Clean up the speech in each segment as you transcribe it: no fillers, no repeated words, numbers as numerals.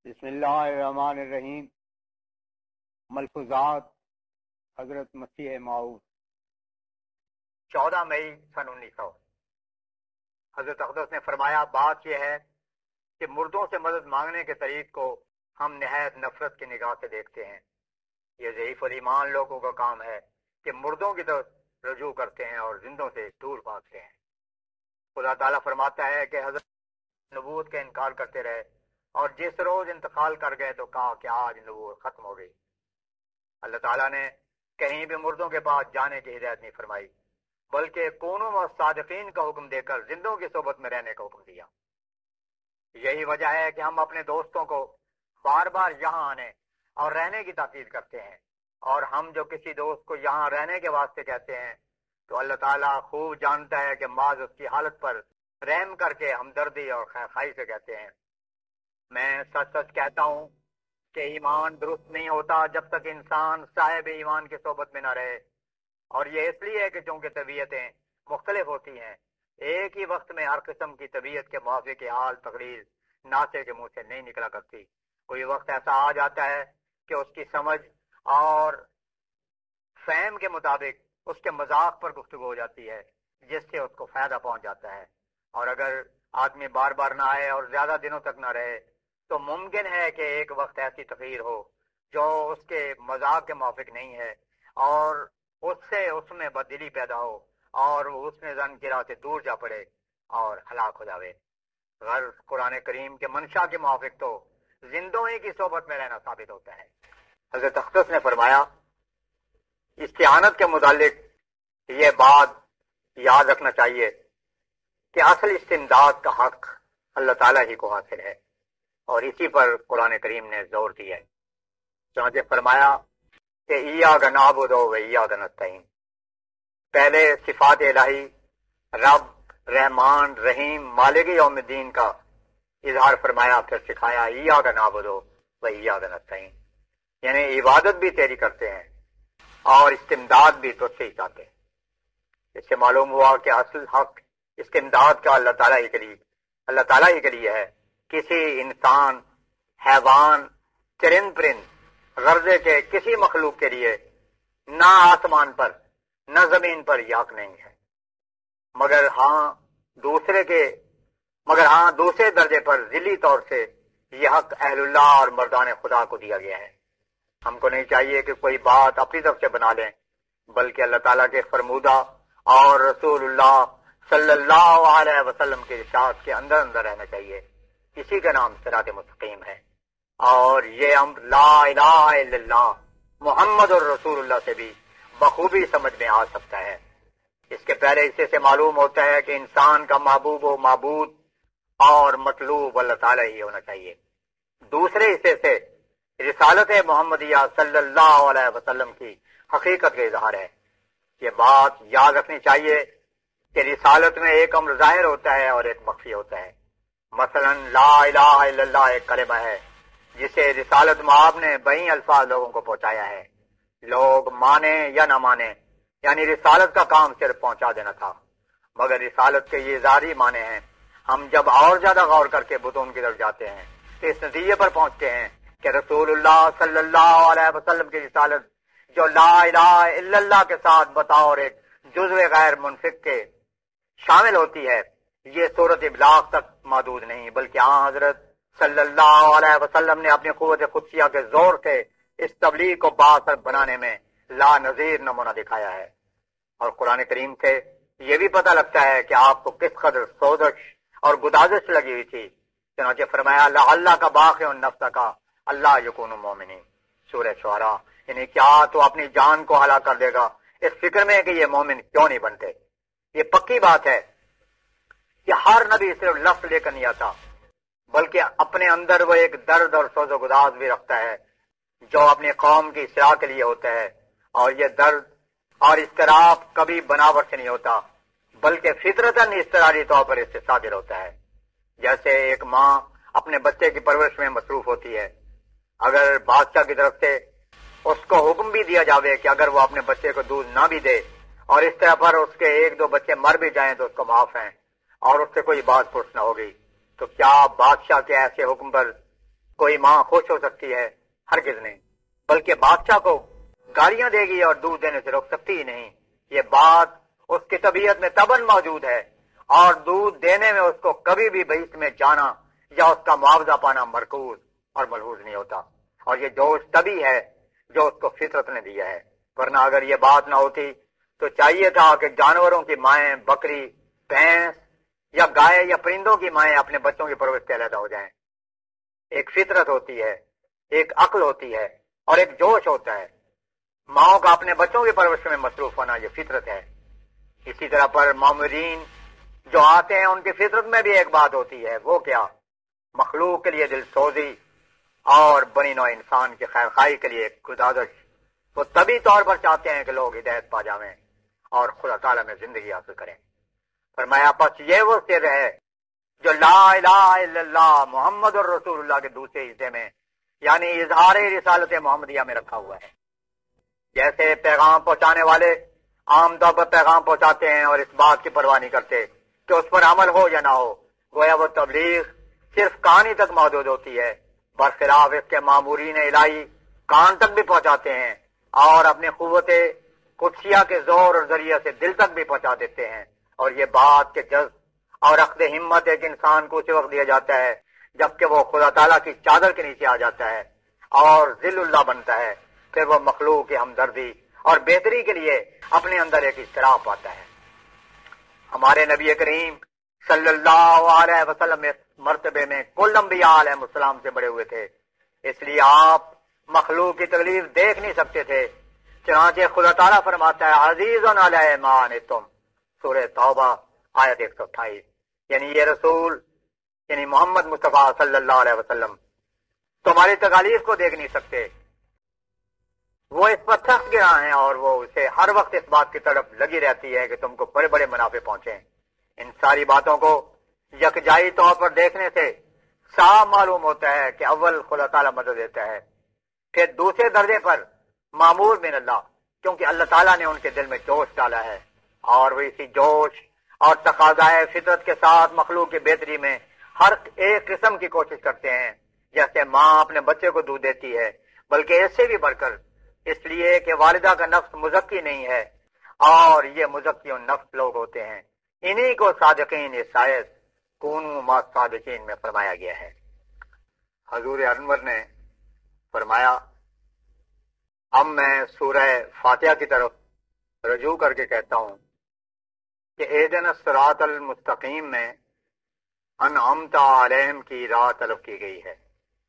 بسم اللہ الرحمن الرحیم۔ ملفوظات حضرت مسیح موعود 14 مئی سن 1900۔ حضرت اقدس نے فرمایا بات یہ ہے کہ مردوں سے مدد مانگنے کے طریق کو ہم نہایت نفرت کی نگاہ سے دیکھتے ہیں۔ یہ ضعیف الایمان لوگوں کا کام ہے کہ مردوں کی طرف رجوع کرتے ہیں اور زندوں سے دور بھاگتے ہیں۔ خدا تعالیٰ فرماتا ہے کہ حضرت نبوت کا انکار کرتے رہے اور جس روز انتقال کر گئے تو کہا کہ آج نبوت ختم ہو گئی۔ اللہ تعالیٰ نے کہیں بھی مردوں کے پاس جانے کی ہدایت نہیں فرمائی، بلکہ کونوا والصادقین کا حکم دے کر زندوں کی صحبت میں رہنے کا حکم دیا۔ یہی وجہ ہے کہ ہم اپنے دوستوں کو بار بار یہاں آنے اور رہنے کی تاکید کرتے ہیں، اور ہم جو کسی دوست کو یہاں رہنے کے واسطے کہتے ہیں تو اللہ تعالیٰ خوب جانتا ہے کہ بعض اس کی حالت پر رحم کر کے ہمدردی اور خیرخواہی سے کہتے ہیں۔ میں سچ سچ کہتا ہوں کہ ایمان درست نہیں ہوتا جب تک انسان صاحب ایمان کی صحبت میں نہ رہے، اور یہ اس لیے ہے کہ چونکہ طبیعتیں مختلف ہوتی ہیں، ایک ہی وقت میں ہر قسم کی طبیعت کے موافق حال تقریر ناصح کے منہ سے نہیں نکلا کرتی۔ کوئی وقت ایسا آ جاتا ہے کہ اس کی سمجھ اور فہم کے مطابق اس کے مذاق پر گفتگو ہو جاتی ہے جس سے اس کو فائدہ پہنچ جاتا ہے، اور اگر آدمی بار بار نہ آئے اور زیادہ دنوں تک نہ رہے تو ممکن ہے کہ ایک وقت ایسی تقریر ہو جو اس کے مذاق کے موافق نہیں ہے، اور اس سے اس میں بددلی پیدا ہو اور وہ اس میں زن کی راہ سے دور جا پڑے اور ہلاک ہو جاوے۔ غرض قرآن کریم کے منشا کے موافق تو زندوں ہی کی صحبت میں رہنا ثابت ہوتا ہے۔ حضرت اقدس نے فرمایا استعانت کے متعلق یہ بات یاد رکھنا چاہیے کہ اصل استمداد کا حق اللہ تعالیٰ ہی کو حاصل ہے، اور اسی پر قرآن کریم نے زور دیا ہے۔ چنانچہ فرمایا کہ ایاک نعبد و ایاک نستعین، پہلے صفات الہی رب، رحمان، رحیم، مالک یوم الدین کا اظہار فرمایا، پھر سکھایا ایاک نعبد و ایاک نستعین، یعنی عبادت بھی تیری کرتے ہیں اور استمداد بھی تجھ سے ہی چاہتے ہیں۔ اس سے معلوم ہوا کہ اصل حق استمداد کا اللہ تعالیٰ ہی کے لیے ہے۔ کسی انسان، حیوان، چرند پرند، غرضے کے کسی مخلوق کے لیے نہ آسمان پر نہ زمین پر یہ حق نہیں ہے، مگر ہاں دوسرے درجے پر ذلی طور سے یہ حق اہل اللہ اور مردان خدا کو دیا گیا ہے۔ ہم کو نہیں چاہیے کہ کوئی بات اپنی طرف سے بنا لیں، بلکہ اللہ تعالیٰ کے فرمودہ اور رسول اللہ صلی اللہ علیہ وسلم کے ارشاد کے اندر رہنا چاہیے۔ اسی کا نام صراط مستقیم ہے، اور یہ امر لا الہ الا اللہ محمد الرسول اللہ سے بھی بخوبی سمجھ میں آ سکتا ہے۔ اس کے پہلے حصے سے معلوم ہوتا ہے کہ انسان کا محبوب و معبود اور مطلوب اللہ تعالیٰ ہی ہونا چاہیے۔ دوسرے حصے سے رسالت محمدیہ صلی اللہ علیہ وسلم کی حقیقت کا اظہار ہے۔ یہ بات یاد رکھنی چاہیے کہ رسالت میں ایک امر ظاہر ہوتا ہے اور ایک مخفی ہوتا ہے۔ مثلا لا الہ الا اللہ ایک کلمہ ہے جسے رسالت مآب نے بہی الفاظ لوگوں کو پہنچایا ہے، لوگ مانے یا نہ مانے، یعنی رسالت کا کام صرف پہنچا دینا تھا، مگر رسالت کے یہ ظاہری معنی ہیں۔ ہم جب اور زیادہ غور کر کے بتوں کی طرف جاتے ہیں تو اس نتیجے پر پہنچتے ہیں کہ رسول اللہ صلی اللہ علیہ وسلم کی رسالت جو لا الہ الا اللہ کے ساتھ بطور ایک جزو غیر منفک کے شامل ہوتی ہے، یہ صورت ابلاغ تک محدود نہیں، بلکہ حضرت صلی اللہ علیہ وسلم نے اپنی قوت قدسیہ کے زور سے اس تبلیغ کو بااثر بنانے میں لا نظیر نمونہ دکھایا ہے۔ اور قرآن کریم سے یہ بھی پتہ لگتا ہے کہ آپ کو کس قدر سوزش اور گدازش لگی ہوئی تھی۔ چنانچہ فرمایا اللہ کا باقی النفس کا اللہ یکون مومنین، سورہ شعراء، یعنی کیا تو اپنی جان کو ہلاک کر دے گا اس فکر میں کہ یہ مومن کیوں نہیں بنتے۔ یہ پکی بات ہے کہ ہر نبی صرف لفظ لے کر نہیں آتا، بلکہ اپنے اندر وہ ایک درد اور سوز و گداز بھی رکھتا ہے جو اپنی قوم کی اصلاح کے لیے ہوتا ہے، اور یہ درد اور اضطراب کبھی بناوٹ سے نہیں ہوتا، بلکہ فطرتاً اضطراری طور پر اس سے صادر ہوتا ہے۔ جیسے ایک ماں اپنے بچے کی پرورش میں مصروف ہوتی ہے، اگر بادشاہ کی طرف سے اس کو حکم بھی دیا جاوے کہ اگر وہ اپنے بچے کو دودھ نہ بھی دے اور اس طرح پر اس کے ایک دو بچے مر بھی جائیں تو اس کو معاف ہیں اور اس سے کوئی بات پرس نہ ہوگی، تو کیا بادشاہ کے ایسے حکم پر کوئی ماں خوش ہو سکتی ہے؟ ہرگز نہیں، بلکہ بادشاہ کو گالیاں دے گی اور دودھ دینے سے روک سکتی ہی نہیں۔ یہ بات اس کی طبیعت میں تباً موجود ہے، اور دودھ دینے میں اس کو کبھی بھی بیچ میں جانا یا اس کا معاوضہ پانا مرکوز اور ملحوظ نہیں ہوتا۔ اور یہ جوش تبھی ہے جو اس کو فطرت نے دیا ہے، ورنہ اگر یہ بات نہ ہوتی تو چاہیے تھا کہ جانوروں کی مائیں، بکری، بھینس یا گائے یا پرندوں کی مائیں اپنے بچوں کی پرورش سے علیحدہ ہو جائیں۔ ایک فطرت ہوتی ہے، ایک عقل ہوتی ہے اور ایک جوش ہوتا ہے۔ ماؤں کا اپنے بچوں کی پرورش میں مصروف ہونا یہ فطرت ہے۔ اسی طرح پر مامورین جو آتے ہیں ان کی فطرت میں بھی ایک بات ہوتی ہے، وہ کیا؟ مخلوق کے لیے دل سوزی اور بنی نوع انسان کی خیر خواہی کے لیے گزارش۔ وہ طبی طور پر چاہتے ہیں کہ لوگ ہدایت پا جائیں اور خدا تعالیٰ میں زندگی حاصل کریں۔ فرمایا پس یہ وہ سر ہے جو لا الہ الا اللہ محمد الرسول اللہ کے دوسرے حصے میں یعنی اظہار رسالت محمدیہ میں رکھا ہوا ہے۔ جیسے پیغام پہنچانے والے عام طور پر پیغام پہنچاتے ہیں اور اس بات کی پرواہ نہیں کرتے کہ اس پر عمل ہو یا نہ ہو، گویا وہ تبلیغ صرف کہانی تک محدود ہوتی ہے، برخلاف اس کے مامورین الہی کان تک بھی پہنچاتے ہیں اور اپنے قوت قدسیہ کے زور اور ذریعے سے دل تک بھی پہنچا دیتے ہیں۔ اور یہ بات کے جذب اور عقد ہمت ایک انسان کو اسی وقت دیا جاتا ہے جبکہ وہ خدا تعالیٰ کی چادر کے نیچے آ جاتا ہے اور ذل اللہ بنتا ہے، پھر وہ مخلوق کی ہمدردی اور بہتری کے لیے اپنے اندر ایک اضطراب پاتا ہے۔ ہمارے نبی کریم صلی اللہ علیہ وسلم اس مرتبے میں کل انبیاء علیہ السلام سے بڑے ہوئے تھے، اس لیے آپ مخلوق کی تکلیف دیکھ نہیں سکتے تھے۔ چنانچہ خدا تعالیٰ فرماتا ہے عزیز علیہ ما عنتم، سورہ توبہ آیت 128، یعنی یہ رسول یعنی محمد مصطفیٰ صلی اللہ علیہ وسلم تمہاری تکالیف کو دیکھ نہیں سکتے، وہ اس پر تھک گیا ہیں اور وہ اسے ہر وقت اس بات کی طرف لگی رہتی ہے کہ تم کو بڑے بڑے منافع پہنچیں۔ ان ساری باتوں کو یکجائی طور پر دیکھنے سے صاف معلوم ہوتا ہے کہ اول خدا تعالیٰ مدد دیتا ہے، پھر دوسرے درجے پر معمور من اللہ، کیونکہ اللہ تعالیٰ نے ان کے دل میں جوش ڈالا ہے اور وہ اسی جوش اور تقاضائے فطرت کے ساتھ مخلوق کی بہتری میں ہر ایک قسم کی کوشش کرتے ہیں، جیسے ماں اپنے بچے کو دودھ دیتی ہے، بلکہ اس سے بھی بڑھ کر اس لیے کہ والدہ کا نفس مزکی نہیں ہے اور یہ مزکی نفس لوگ ہوتے ہیں، انہی کو صادقین شاید کونوا ما صادقین میں فرمایا گیا ہے۔ حضور انور نے فرمایا اب میں سورہ فاتحہ کی طرف رجوع کر کے کہتا ہوں کہ اہدنا الصراط المستقیم میں انعمت علیہم کی راہ طلب کی گئی ہے،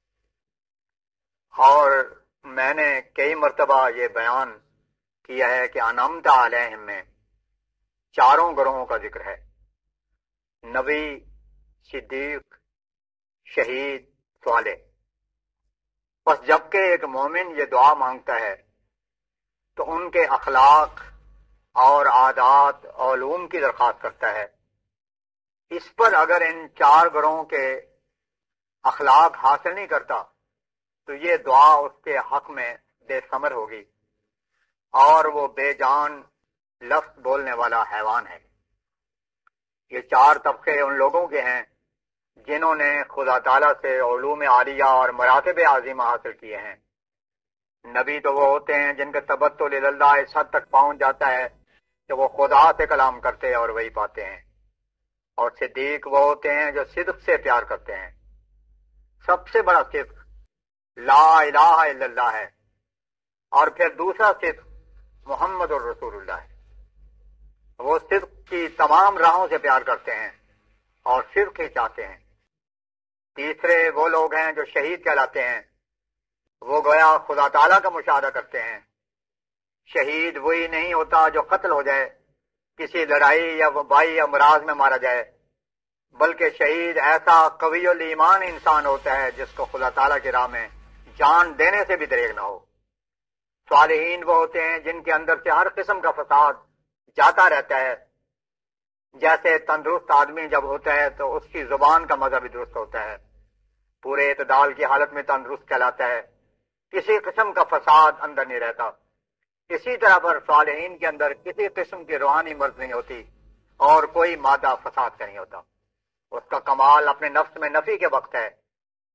اور میں نے کئی مرتبہ یہ بیان کیا ہے کہ انعمت علیہم میں چاروں گروہوں کا ذکر ہے، نبی، صدیق، شہید، صالح۔ بس جبکہ ایک مومن یہ دعا مانگتا ہے تو ان کے اخلاق اور عادات علوم کی درخواست کرتا ہے۔ اس پر اگر ان چار گروہوں کے اخلاق حاصل نہیں کرتا تو یہ دعا اس کے حق میں بے ثمر ہوگی اور وہ بے جان لفظ بولنے والا حیوان ہے۔ یہ چار طبقے ان لوگوں کے ہیں جنہوں نے خدا تعالیٰ سے علوم عالیہ اور مراتب عظیمہ حاصل کیے ہیں۔ نبی تو وہ ہوتے ہیں جن کا تبتل اللہ اس حد تک پہنچ جاتا ہے کہ وہ خدا سے کلام کرتے اور وہی پاتے ہیں، اور صدیق وہ ہوتے ہیں جو صدق سے پیار کرتے ہیں۔ سب سے بڑا صدق لا الہ الا اللہ ہے، اور پھر دوسرا صدق محمد الرسول اللہ ہے۔ وہ صدق کی تمام راہوں سے پیار کرتے ہیں اور صدق ہی چاہتے ہیں۔ تیسرے وہ لوگ ہیں جو شہید کہلاتے ہیں، وہ گویا خدا تعالیٰ کا مشاہدہ کرتے ہیں۔ شہید وہی نہیں ہوتا جو قتل ہو جائے، کسی لڑائی یا وبائی یا امراض میں مارا جائے، بلکہ شہید ایسا قوی الایمان انسان ہوتا ہے جس کو خدا تعالیٰ کی راہ میں جان دینے سے بھی دریغ نہ ہو۔ صالحین وہ ہوتے ہیں جن کے اندر سے ہر قسم کا فساد جاتا رہتا ہے، جیسے تندرست آدمی جب ہوتا ہے تو اس کی زبان کا مزہ بھی درست ہوتا ہے، پورے اعتدال کی حالت میں تندرست کہلاتا ہے، کسی قسم کا فساد اندر نہیں رہتا۔ اسی طرح پر صالحین کے اندر کسی قسم کی روحانی مرض نہیں ہوتی اور کوئی مادہ فساد کا نہیں ہوتا۔ اس کا کمال اپنے نفس میں نفی کے وقت ہے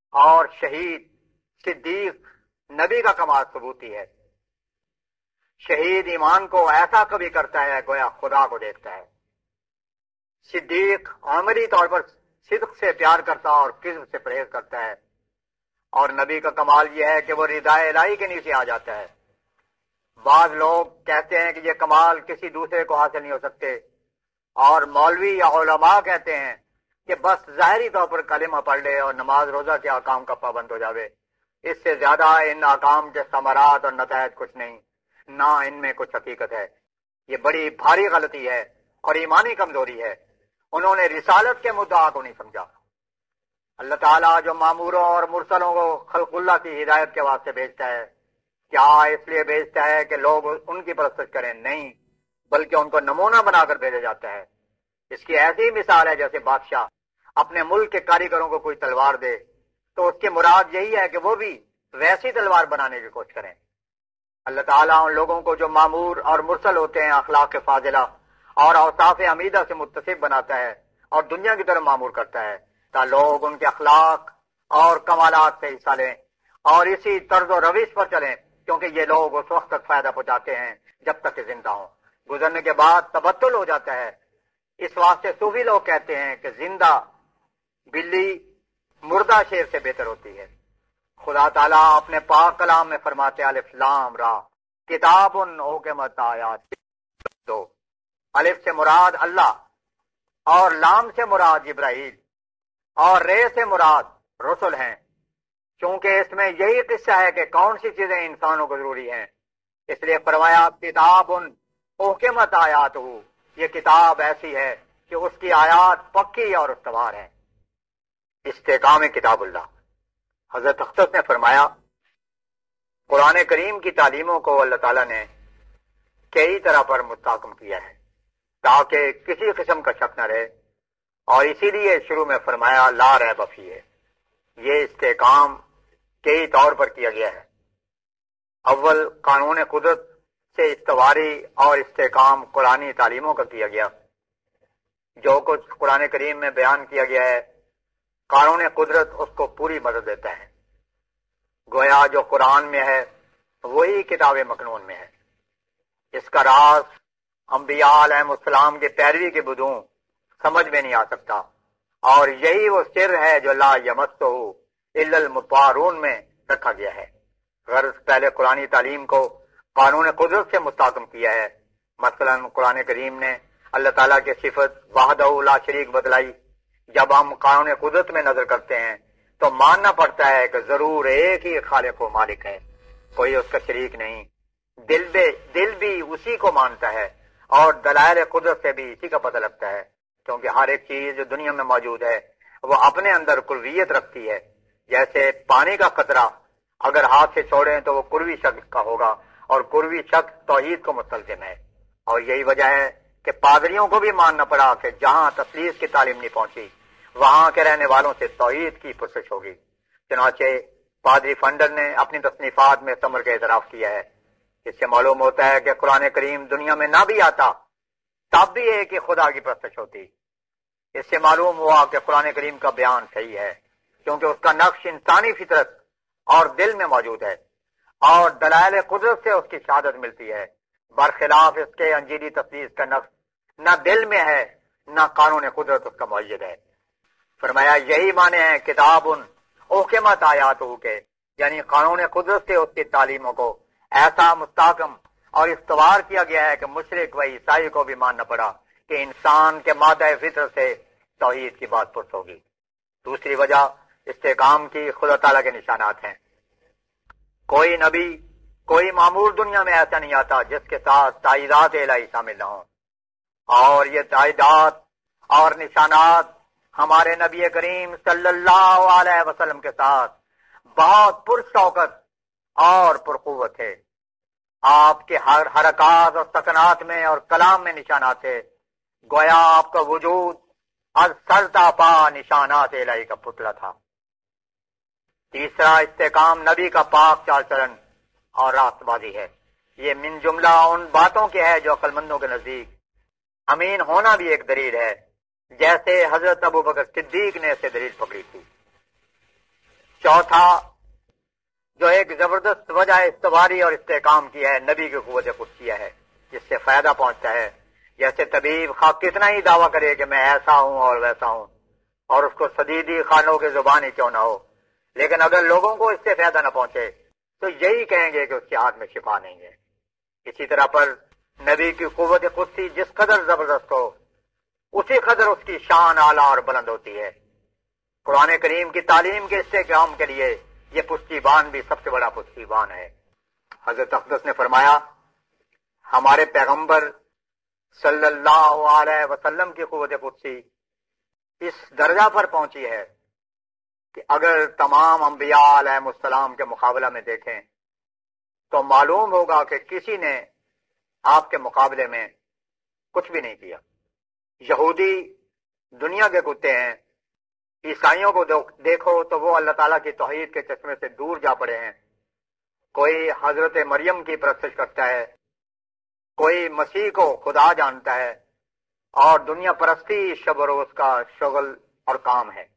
اور شہید صدیق نبی کا کمال ثبوتی ہے۔ شہید ایمان کو ایسا کبھی کرتا ہے گویا خدا کو دیکھتا ہے۔ صدیق عملی طور پر صدق سے پیار کرتا اور کذب سے پرہیز کرتا ہے، اور نبی کا کمال یہ ہے کہ وہ ردائے الہی کے نیچے آ جاتا ہے۔ بعض لوگ کہتے ہیں کہ یہ کمال کسی دوسرے کو حاصل نہیں ہو سکتے، اور مولوی یا علماء کہتے ہیں کہ بس ظاہری طور پر کلمہ پڑھ لے اور نماز روزہ کے احکام کا پابند ہو جاوے، اس سے زیادہ ان احکام کے ثمرات اور نتائج کچھ نہیں، نہ ان میں کچھ حقیقت ہے۔ یہ بڑی بھاری غلطی ہے اور ایمانی کمزوری ہے۔ انہوں نے رسالت کے مدعا کو نہیں سمجھا۔ اللہ تعالیٰ جو ماموروں اور مرسلوں کو خلق اللہ کی ہدایت کے واسطے بھیجتا ہے، کیا اس لیے بھیجتا ہے کہ لوگ ان کی پرستش کریں؟ نہیں، بلکہ ان کو نمونہ بنا کر بھیجا جاتا ہے۔ اس کی ایسی مثال ہے جیسے بادشاہ اپنے ملک کے کاریگروں کو کوئی تلوار دے تو اس کی مراد یہی ہے کہ وہ بھی ویسی تلوار بنانے کی کوشش کریں۔ اللہ تعالیٰ ان لوگوں کو جو مامور اور مرسل ہوتے ہیں اخلاق فاضلہ اور اوصاف حمیدہ سے متصف بناتا ہے اور دنیا کی طرف مامور کرتا ہے تاکہ لوگ ان کے اخلاق اور کمالات سے حصہ لیں اور اسی طرز و روش پر چلیں، کیونکہ یہ لوگ اس وقت تک فائدہ پہنچاتے ہیں جب تک کہ زندہ ہوں، گزرنے کے بعد تبدل ہو جاتا ہے۔ اس واسطے صوفی لوگ کہتے ہیں کہ زندہ بلی مردہ شیر سے بہتر ہوتی ہے۔ خدا تعالیٰ اپنے پاک کلام میں فرماتے الف لام را کتاب احکمت آیات، تو الف سے مراد اللہ اور لام سے مراد جبرائیل اور رے سے مراد رسل ہیں، چونکہ اس میں یہی قصہ ہے کہ کون سی چیزیں انسانوں کو ضروری ہیں، اس لیے فرمایا کتاب احکمت آیات ہو، یہ کتاب ایسی ہے کہ اس کی آیات پکی اور استوار ہیں۔ استحکام کتاب اللہ۔ حضرت اختص نے فرمایا قرآن کریم کی تعلیموں کو اللہ تعالیٰ نے کئی طرح پر مستحکم کیا ہے تاکہ کسی قسم کا شک نہ رہے، اور اسی لیے شروع میں فرمایا لا ریب فیہ ہے۔ یہ استحکام کئی طور پر کیا گیا ہے۔ اول قانون قدرت سے استواری اور استحکام قرآنی تعلیموں کا کیا گیا۔ جو کچھ قرآن کریم میں بیان کیا گیا ہے قانون قدرت اس کو پوری مدد دیتا ہے، گویا جو قرآن میں ہے وہی کتاب مکنون میں ہے۔ اس کا راز انبیاء علیہ السلام کے پیروی کے بدوں سمجھ میں نہیں آ سکتا، اور یہی وہ سر ہے جو لا یمسہ الا المطہرون میں رکھا گیا ہے۔ غرض پہلے قرآنی تعلیم کو قانون قدرت سے مستحکم کیا ہے۔ مثلا قرآن کریم نے اللہ تعالیٰ کی صفت وحدہ لا شریک بتلائی۔ جب ہم قانون قدرت میں نظر کرتے ہیں تو ماننا پڑتا ہے کہ ضرور ایک ہی خالق و مالک ہے، کوئی اس کا شریک نہیں۔ دل بھی اسی کو مانتا ہے، اور دلائل قدرت سے بھی اسی کا پتہ لگتا ہے، کیونکہ ہر ایک چیز جو دنیا میں موجود ہے وہ اپنے اندر کرویت رکھتی ہے۔ جیسے پانی کا قطرہ اگر ہاتھ سے چھوڑیں تو وہ کروی شکل کا ہوگا، اور کروی شکل توحید کو مستلزم ہے۔ اور یہی وجہ ہے کہ پادریوں کو بھی ماننا پڑا کہ جہاں تثلیث کی تعلیم نہیں پہنچی وہاں کے رہنے والوں سے توحید کی پرسش ہوگی۔ چنانچہ پادری فنڈر نے اپنی تصنیفات میں ثمر کا اعتراف کیا ہے۔ اس سے معلوم ہوتا ہے کہ قرآن کریم دنیا میں نہ بھی آتا تب بھی ایک ہی خدا کی پرستش ہوتی۔ اس سے معلوم ہوا کہ قرآن کریم کا بیان صحیح ہے، کیونکہ اس کا نقش انسانی فطرت اور دل میں موجود ہے، اور دلائل قدرت سے اس کی شہادت ملتی ہے، برخلاف اس کے انجیلی تفسیر کا نقش نہ دل میں ہے نہ قانون قدرت اس کا معید ہے۔ فرمایا یہی معنی ہے کتاب احکمت آیات ہو کے، یعنی قانون قدرت سے اس کی تعلیموں کو ایسا مستحکم اور استوار کیا گیا ہے کہ مشرک و عیسائی کو بھی ماننا پڑا کہ انسان کے مادہ فطرت سے توحید کی بات پرس ہوگی۔ دوسری وجہ استحکام کی خدا تعالیٰ کے نشانات ہیں۔ کوئی نبی کوئی معمور دنیا میں ایسا نہیں آتا جس کے ساتھ تائیدات الہی شامل نہ ہوں، اور یہ تائیدات اور نشانات ہمارے نبی کریم صلی اللہ علیہ وسلم کے ساتھ بہت پرشوکت اور پرقوت ہے۔ آپ کے ہر حرکات اور سکنات میں اور کلام میں نشانات ہے، گویا آپ کا وجود از سر تا پا نشانات الہی کا پتلا تھا۔ تیسرا استحکام نبی کا پاک چال چلن اور راست بازی ہے۔ یہ من جملہ ان باتوں کے ہے جو عقل مندوں کے نزدیک امین ہونا بھی ایک دلیل ہے، جیسے حضرت ابو بکر صدیق نے اسے دلیل پکڑی تھی۔ چوتھا جو ایک زبردست وجہ استواری اور استحکام کی ہے، نبی کی قوت قدسیہ ہے، جس سے فائدہ پہنچتا ہے۔ جیسے طبیب خواہ کتنا ہی دعویٰ کرے کہ میں ایسا ہوں اور ویسا ہوں، اور اس کو سدیدی خانوں کی زبان ہی کیوں نہ ہو، لیکن اگر لوگوں کو اس سے فائدہ نہ پہنچے تو یہی کہیں گے کہ اس کے ہاتھ میں شفا نہیں ہے۔ اسی طرح پر نبی کی قوت قدسی جس قدر زبردست ہو، اسی قدر اس کی شان اعلیٰ اور بلند ہوتی ہے۔ قرآن کریم کی تعلیم کے استحکام کے لیے یہ پشتی بان بھی سب سے بڑا پشتی بان ہے۔ حضرت اقدس نے فرمایا ہمارے پیغمبر صلی اللہ علیہ وسلم کی قوت قدسی اس درجہ پر پہنچی ہے کہ اگر تمام انبیاء علیہ السلام کے مقابلہ میں دیکھیں تو معلوم ہوگا کہ کسی نے آپ کے مقابلے میں کچھ بھی نہیں کیا۔ یہودی دنیا کے کتے ہیں، عیسائیوں کو دیکھو تو وہ اللہ تعالیٰ کی توحید کے چشمے سے دور جا پڑے ہیں۔ کوئی حضرت مریم کی پرستش کرتا ہے، کوئی مسیح کو خدا جانتا ہے، اور دنیا پرستی شب و روز کا شغل اور کام ہے۔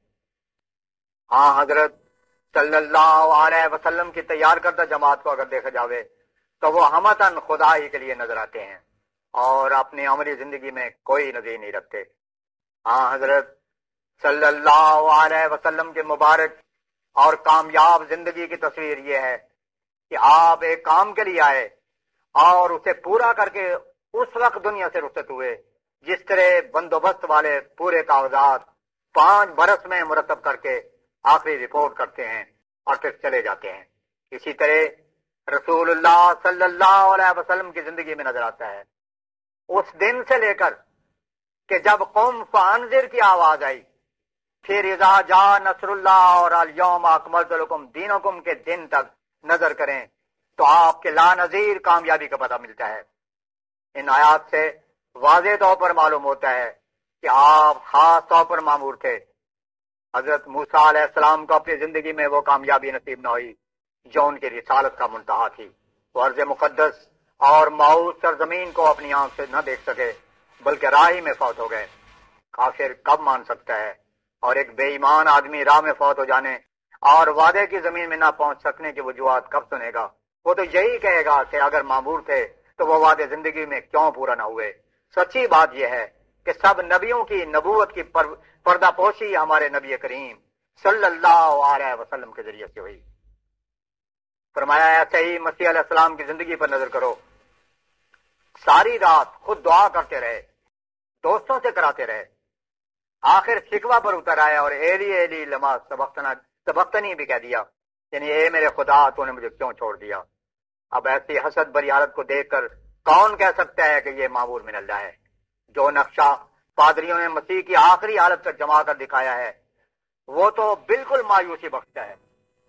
ہاں حضرت صلی اللہ علیہ وسلم کی تیار کردہ جماعت کو اگر دیکھا جاوے تو وہ ہمتاً خدا ہی کے لیے نظر آتے ہیں اور اپنی عملی زندگی میں کوئی نظیر نہیں رکھتے۔ ہاں حضرت صلی اللہ علیہ وسلم کے مبارک اور کامیاب زندگی کی تصویر یہ ہے کہ آپ ایک کام کے لیے آئے اور اسے پورا کر کے اس وقت دنیا سے رخصت ہوئے جس طرح بندوبست والے پورے کاغذات 5 برس میں مرتب کر کے آخری رپورٹ کرتے ہیں اور پھر چلے جاتے ہیں۔ اسی طرح رسول اللہ صلی اللہ علیہ وسلم کی زندگی میں نظر آتا ہے اس دن سے لے کر کہ جب قوم فانذر کی آواز آئی، پھر اذا جاء نصر اللہ اور الیوم اکملت لکم دینکم کے دن تک نظر کریں تو آپ کے لا نظیر کامیابی کا پتہ ملتا ہے۔ ان آیات سے واضح طور پر معلوم ہوتا ہے کہ آپ خاص طور پر مامور تھے۔ حضرت موسیٰ علیہ السلام کو اپنی زندگی میں وہ کامیابی نصیب نہ ہوئی جو ان کی رسالت کا منتہا تھی۔ وہ ارض مقدس اور معوض سرزمین کو اپنی آنکھ سے نہ دیکھ سکے بلکہ راہ ہی میں فوت ہو گئے۔ کافر کب مان سکتا ہے؟ اور ایک بے ایمان آدمی راہ میں فوت ہو جانے اور وعدے کی زمین میں نہ پہنچ سکنے کی وجوہات کب سنے گا؟ وہ تو یہی کہے گا کہ اگر معمور تھے تو وہ وعدے زندگی میں کیوں پورا نہ ہوئے۔ سچی بات یہ ہے کہ سب نبیوں کی نبوت کی پردہ پوشی ہمارے نبی کریم صلی اللہ علیہ وسلم کے ذریعے سے ہوئی۔ فرمایا ایسے ہی مسیح علیہ السلام کی زندگی پر نظر کرو، ساری رات خود دعا کرتے رہے، دوستوں سے کراتے رہے، آخر شکوہ پر اتر آیا اور ایلی ایلی لما سبقتنی بھی کہہ دیا، یعنی اے میرے خدا تو نے مجھے کیوں چھوڑ دیا۔ اب ایسی حسد بری حالت کو دیکھ کر کون کہہ سکتا ہے کہ یہ معمور من اللہ ہے؟ جو نقشہ پادریوں نے مسیح کی آخری حالت تک جما کر دکھایا ہے وہ تو بالکل مایوسی بخشتا ہے۔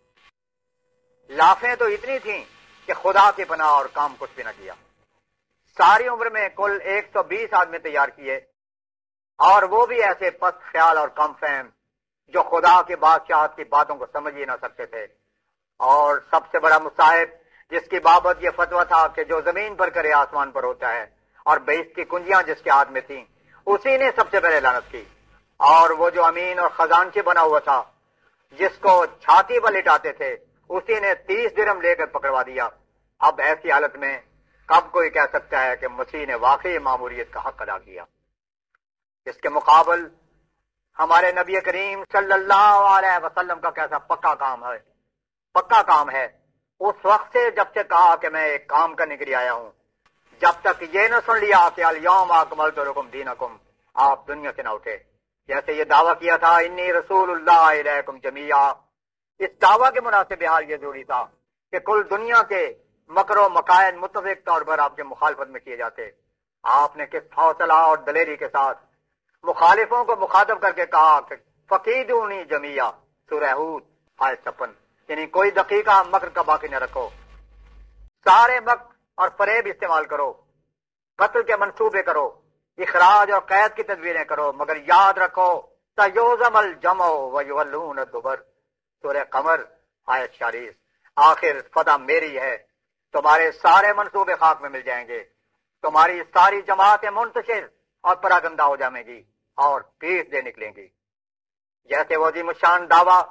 لافیں تو اتنی تھیں کہ خدا کی پناہ اور کام کچھ بھی نہ کیا۔ ساری عمر میں کل 120 آدمی تیار کیے، اور وہ بھی ایسے پست خیال اور کم فہم جو خدا کی بادشاہت کی باتوں کو سمجھ ہی نہ سکتے تھے۔ اور سب سے بڑا مصائب جس کی بابت یہ فتویٰ تھا کہ جو زمین پر کرے آسمان پر ہوتا ہے، اور 22 کی کنجیاں جس کے ہاتھ میں تھیں اسی نے سب سے پہلے لعنت کی۔ اور وہ جو امین اور خزانچی بنا ہوا تھا جس کو چھاتی پر لٹاتے تھے اسی نے 30 درہم لے کر پکڑوا دیا۔ اب ایسی حالت میں کب کوئی کہہ سکتا ہے کہ مسیح نے واقعی معموریت کا حق ادا کیا؟ اس کے مقابل ہمارے نبی کریم صلی اللہ علیہ وسلم کا کیسا پکا کام ہے اس وقت سے جب سے کہا کہ میں ایک کام کرنے کے لیے آیا ہوں، جب تک یہ نہ سن لیا کہ الیوم اکملت لکم دینکم، آپ دنیا سے نہ اٹھے۔ جیسے یہ دعویٰ کیا تھا انی رسول اللہ علیکم جمیعا، اس دعویٰ کے مناسب حال یہ ضروری تھا کہ کل دنیا کے مکر و مکائد متفق طور پر آپ کے مخالفت میں کیے جاتے۔ آپ نے کس حوصلہ اور دلیری کے ساتھ مخالفوں کو مخاطب کر کے کہا کہ فقیدونی جمیعا، سورہ ہود آیت 56، یعنی کوئی دقیقہ مکر کا باقی نہ رکھو، سارے مکر اور فریب استعمال کرو، قتل کے منصوبے کرو، اخراج اور قید کی تدبیریں کرو، مگر یاد رکھو سیوزم الجمع ویولون الدبر، سورہ قمر آیت 46۔ آخر فتح میری ہے، تمہارے سارے منصوبے خاک میں مل جائیں گے، تمہاری ساری جماعتیں منتشر اور پراگندہ ہو جائیں گی اور پیٹ دے نکلیں گی۔ جیسے وہ عظیم الشان دعویٰ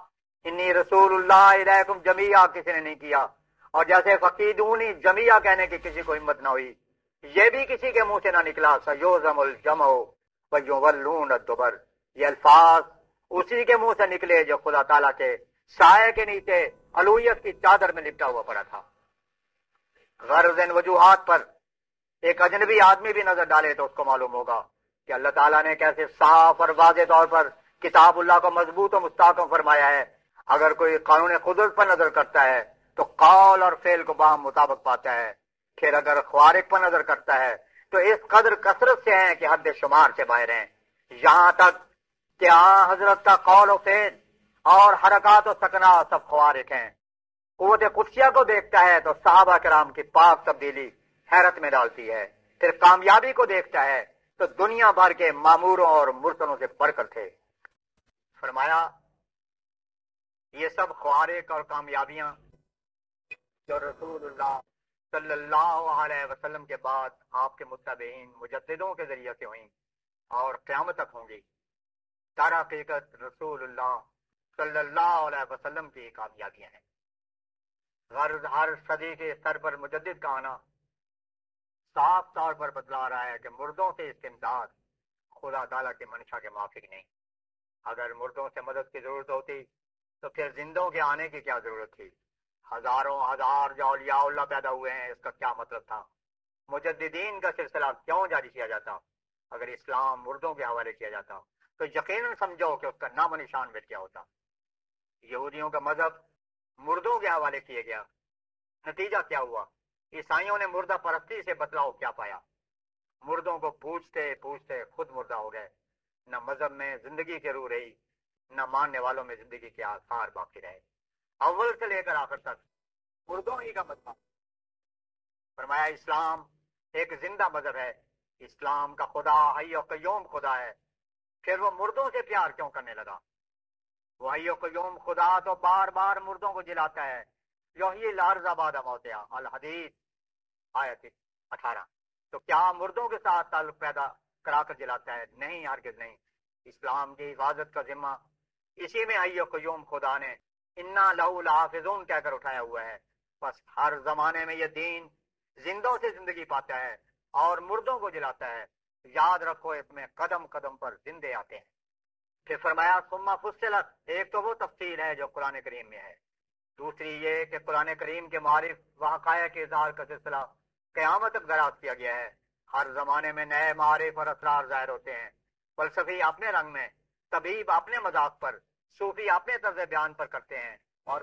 انی رسول اللہ علیکم جمیعہ کسی نے نہیں کیا، اور جیسے فقیدونی جمیعہ کہنے کی کسی کو ہمت نہ ہوئی، یہ بھی کسی کے منہ سے نہ نکلا سیوزم الجمع ویولون الدبر، یہ الفاظ اسی کے منہ سے نکلے جو خدا تعالیٰ کے سائے کے نیچے الوہیت کی چادر میں لپٹا ہوا پڑا تھا۔ غرض ان وجوہات پر ایک اجنبی آدمی بھی نظر ڈالے تو اس کو معلوم ہوگا کہ اللہ تعالیٰ نے کیسے صاف اور واضح طور پر کتاب اللہ کو مضبوط و مستحکم فرمایا ہے۔ اگر کوئی قانون قدرت پر نظر کرتا ہے تو قول اور فعل کو باہم مطابق پاتا ہے، پھر اگر خوارق پر نظر کرتا ہے تو اس قدر کثرت سے ہیں کہ حد شمار سے باہر ہیں، یہاں تک کہ حضرت کا قول و فعل اور حرکات و سکنات سب خوارق ہیں۔ قوت قدسیہ کو دیکھتا ہے تو صحابہ کرام کی پاک تبدیلی حیرت میں ڈالتی ہے، پھر کامیابی کو دیکھتا ہے تو دنیا بھر کے ماموروں اور مرسلوں سے بڑھ کر تھے۔ فرمایا یہ سب خوارق اور کامیابیاں جو رسول اللہ صلی اللہ علیہ وسلم کے بعد آپ کے متبعین مجددوں کے ذریعے سے ہوئیں اور قیامت تک ہوں گی، در حقیقت رسول اللہ صلی اللہ علیہ وسلم کی کامیابیاں ہیں۔ غرض ہر صدی کے سر پر مجدد کا آنا صاف طور پر بتلا رہا ہے کہ مردوں سے استمداد خدا تعالیٰ کی منشا کے موافق نہیں۔ اگر مردوں سے مدد کی ضرورت ہوتی تو پھر زندوں کے آنے کی کیا ضرورت تھی؟ ہزاروں ہزار جو اولیاء اللہ پیدا ہوئے ہیں، اس کا کیا مطلب تھا؟ مجددین کا سلسلہ کیوں جاری کیا جاتا؟ اگر اسلام مردوں کے حوالے کیا جاتا تو یقیناً سمجھو کہ اس کا نام و نشان مٹ گیا ہوتا۔ یہودیوں کا مذہب مردوں کے حوالے کیا گیا، نتیجہ کیا ہوا؟ عیسائیوں نے مردہ پرستی سے بتلاؤ کیا پایا؟ مردوں کو پوچھتے پوچھتے خود مردہ ہو گئے، نہ مذہب میں زندگی کی روح رہی، نہ ماننے والوں میں زندگی کے آثار باقی رہے۔ اول سے لے کر آخر تک مردوں ہی کا مذہب۔ فرمایا اسلام ایک زندہ مذہب ہے، اسلام کا خدا حی و قیوم خدا ہے، پھر وہ مردوں سے پیار کیوں کرنے لگا؟ وہ حی و قیوم خدا تو بار بار مردوں کو جلاتا ہے، یحیی الارض بعد موتہا، الحدیث آیت 18۔ تو کیا مردوں کے ساتھ تعلق پیدا کرا کر جلاتا ہے؟ نہیں، ہرگز نہیں۔ اسلام کی حفاظت کا ذمہ اسی میں حی و قیوم خدا نے انا لہو لحافظون کہہ کر اٹھایا ہوا ہے۔ بس ہر زمانے میں یہ دین زندوں سے زندگی پاتا ہے اور مردوں کو جلاتا ہے۔ یاد رکھو اس میں قدم قدم پر زندے آتے ہیں۔ پھر فرمایا ثم فصلت، ایک تو وہ تفصیل ہے جو قرآن کریم میں ہے، دوسری یہ کہ قرآن کریم کے معارف و حقائق کے اظہار کا سلسلہ قیامت تک دراز کیا گیا ہے۔ ہر زمانے میں نئے معارف اور اسرار ظاہر ہوتے ہیں، فلسفی اپنے رنگ میں، طبیب اپنے مذاق پر، صوفی اپنے طرز بیان پر کرتے ہیں، اور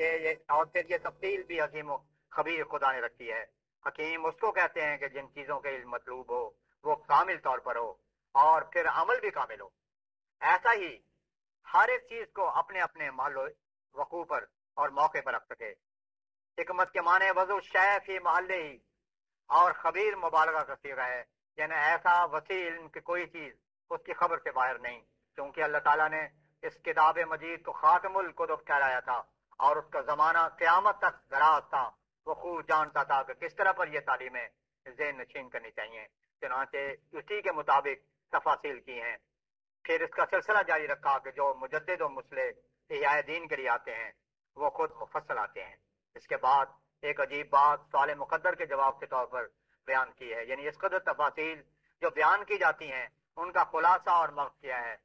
پھر یہ تفصیل بھی حکیم و خبیر خدا نے رکھی ہے۔ حکیم اس کو کہتے ہیں کہ جن چیزوں کے علم مطلوب ہو وہ کامل طور پر ہو اور پھر عمل بھی کامل ہو۔ ایسا ہی ہر ایک چیز کو اپنے اپنے محل وقوع پر اور موقع پر رکھ سکے۔ حکمت کے معنی وضع شے فی محلہ ہی، اور خبیر مبالغہ کا صیغہ ہے، یعنی ایسا وسیع علم کہ کوئی چیز اس کی خبر سے باہر نہیں، کیونکہ اللہ تعالیٰ نے اس کتاب مجید کو خاتم الکتب ٹھہرایا تھا اور اس کا زمانہ قیامت تک دراز تھا۔ وہ خوب جانتا تھا کہ کس طرح پر یہ تعلیمیں ذہن نشین کرنی چاہیے، چنانچہ اسی کے مطابق تفاصیل کی ہیں۔ پھر اس کا سلسلہ جاری رکھا کہ جو مجدد و مصلح احیاء دین کے لیے آتے ہیں وہ خود مفصل آتے ہیں۔ اس کے بعد ایک عجیب بات سوال مقدر کے جواب کے طور پر بیان کی ہے، یعنی اس قدر تفاصیل جو بیان کی جاتی ہیں ان کا خلاصہ اور مغز کیا ہے۔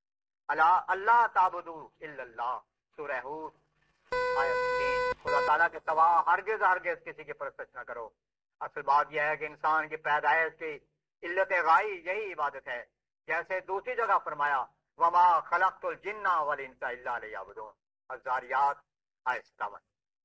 اللہ تعبدو الا اللہ، سورہ ہود آیت 3۔ خدا تعالیٰ کے سوا ہرگز ہرگز کسی کی پرستش نہ کرو۔ اصل بات یہ ہے کہ انسان کی پیدائش کی علت غائی یہی عبادت ہے، جیسے دوسری جگہ فرمایا وما خلقت الجن والانس الا لیعبدون، الذاریات آیت 57۔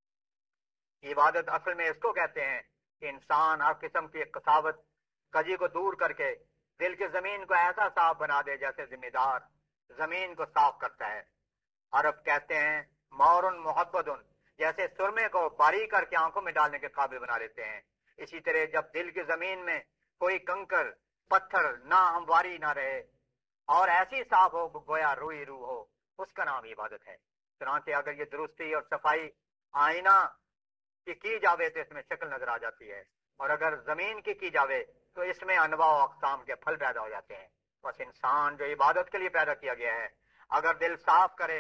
عبادت اصل میں اس کو کہتے ہیں کہ انسان ہر قسم کی قساوت کجی کو دور کر کے دل کی زمین کو ایسا صاف بنا دے جیسے ذمہ دار زمین کو صاف کرتا ہے۔ عرب کہتے ہیں مورن محبدن، جیسے سرمے کو باریک کر کے آنکھوں میں ڈالنے کے قابل بنا لیتے ہیں، اسی طرح جب دل کی زمین میں کوئی کنکر پتھر نہ ہمواری نہ رہے اور ایسی صاف ہو گویا روئی روح ہو، اس کا نام عبادت ہے۔ چنانچہ اگر یہ درستی اور صفائی آئینہ کی جاوے تو اس میں شکل نظر آ جاتی ہے، اور اگر زمین کی جاوے تو اس میں انواع و اقسام کے پھل پیدا ہو جاتے ہیں۔ بس انسان جو عبادت کے لیے پیدا کیا گیا ہے، اگر دل صاف کرے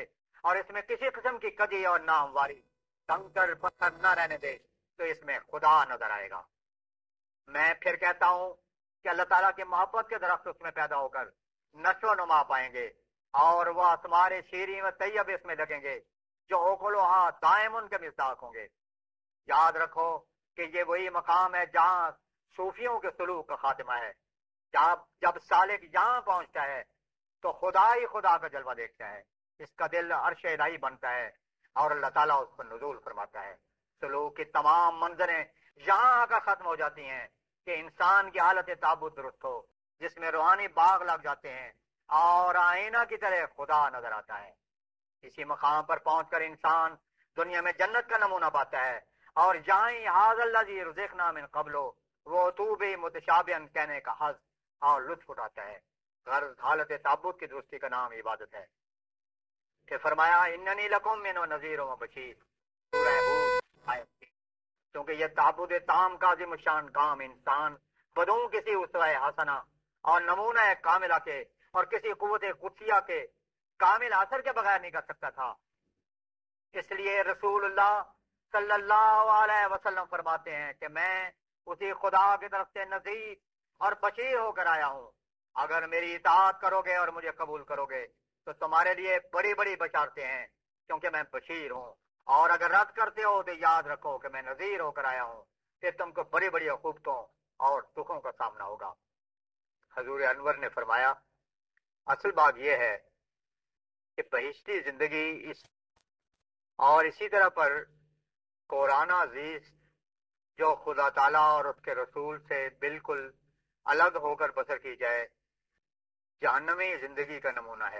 اور اس میں کسی قسم کی کجی اور ناہمواری، کنکر پتھر نہ رہنے دے، تو اس میں خدا نظر آئے گا۔ میں پھر کہتا ہوں کہ اللہ تعالیٰ کی محبت کے درخت اس میں پیدا ہو کر نشو و نما پائیں گے، اور وہ ثمار شیریں و طیب اس میں لگیں گے، جو اوکلوہا دائم ان کے مصداق ہوں گے۔ یاد رکھو کہ یہ وہی مقام ہے جہاں صوفیوں کے سلوک کا خاتمہ ہے۔ جب سالک یہاں پہنچتا ہے تو خدا ہی خدا کا جلوہ دیکھتا ہے، اس کا دل عرش الہی بنتا ہے اور اللہ تعالیٰ اس پر نزول فرماتا ہے۔ سلوک کی تمام منظریں یہاں آ کر ختم ہو جاتی ہیں کہ انسان کی حالت تعبد درست ہو، جس میں روحانی باغ لگ جاتے ہیں اور آئینہ کی طرح خدا نظر آتا ہے۔ اسی مقام پر پہنچ کر انسان دنیا میں جنت کا نمونہ پاتا ہے، اور جہاں ہی حاض الذی رزقنا من قبل وہ توب متشابہن کہنے کا حظ اور لطف اٹھاتا ہے۔ غرض حالت تعبد کی درستی کا نام عبادت ہے۔ پھر فرمایا اننی لکم منہ نذیر و بشیر، سورہ ہود آیت 3۔ کیونکہ یہ تعبد تام کا عظیم الشان کام انسان بدون کسی اسوہ حسنہ اور نمونہ کاملہ کے اور کسی قوت قدسیہ کے کامل اثر کے بغیر نہیں کر سکتا تھا۔ اس لیے رسول اللہ صلی اللہ علیہ وسلم فرماتے ہیں کہ میں اسی خدا کی طرف سے نذیر اور بشیر ہو کر آیا ہوں۔ اگر میری اطاعت کرو گے اور مجھے قبول کرو گے تو تمہارے لیے بڑی بڑی بشارتیں ہیں، کیونکہ میں بشیر ہوں، اور اگر رد کرتے ہو تو یاد رکھو کہ میں نذیر ہو کر آیا ہوں، پھر تم کو بڑی بڑی عقوبتوں اور دکھوں کا سامنا ہوگا۔ حضور انور نے فرمایا اصل بات یہ ہے کہ بہشتی زندگی اور اسی طرح پر قرآن عزیز جو خدا تعالیٰ اور اس کے رسول سے بالکل الگ ہو کر بسر کی جائے، جہنمی زندگی کا نمونہ ہے،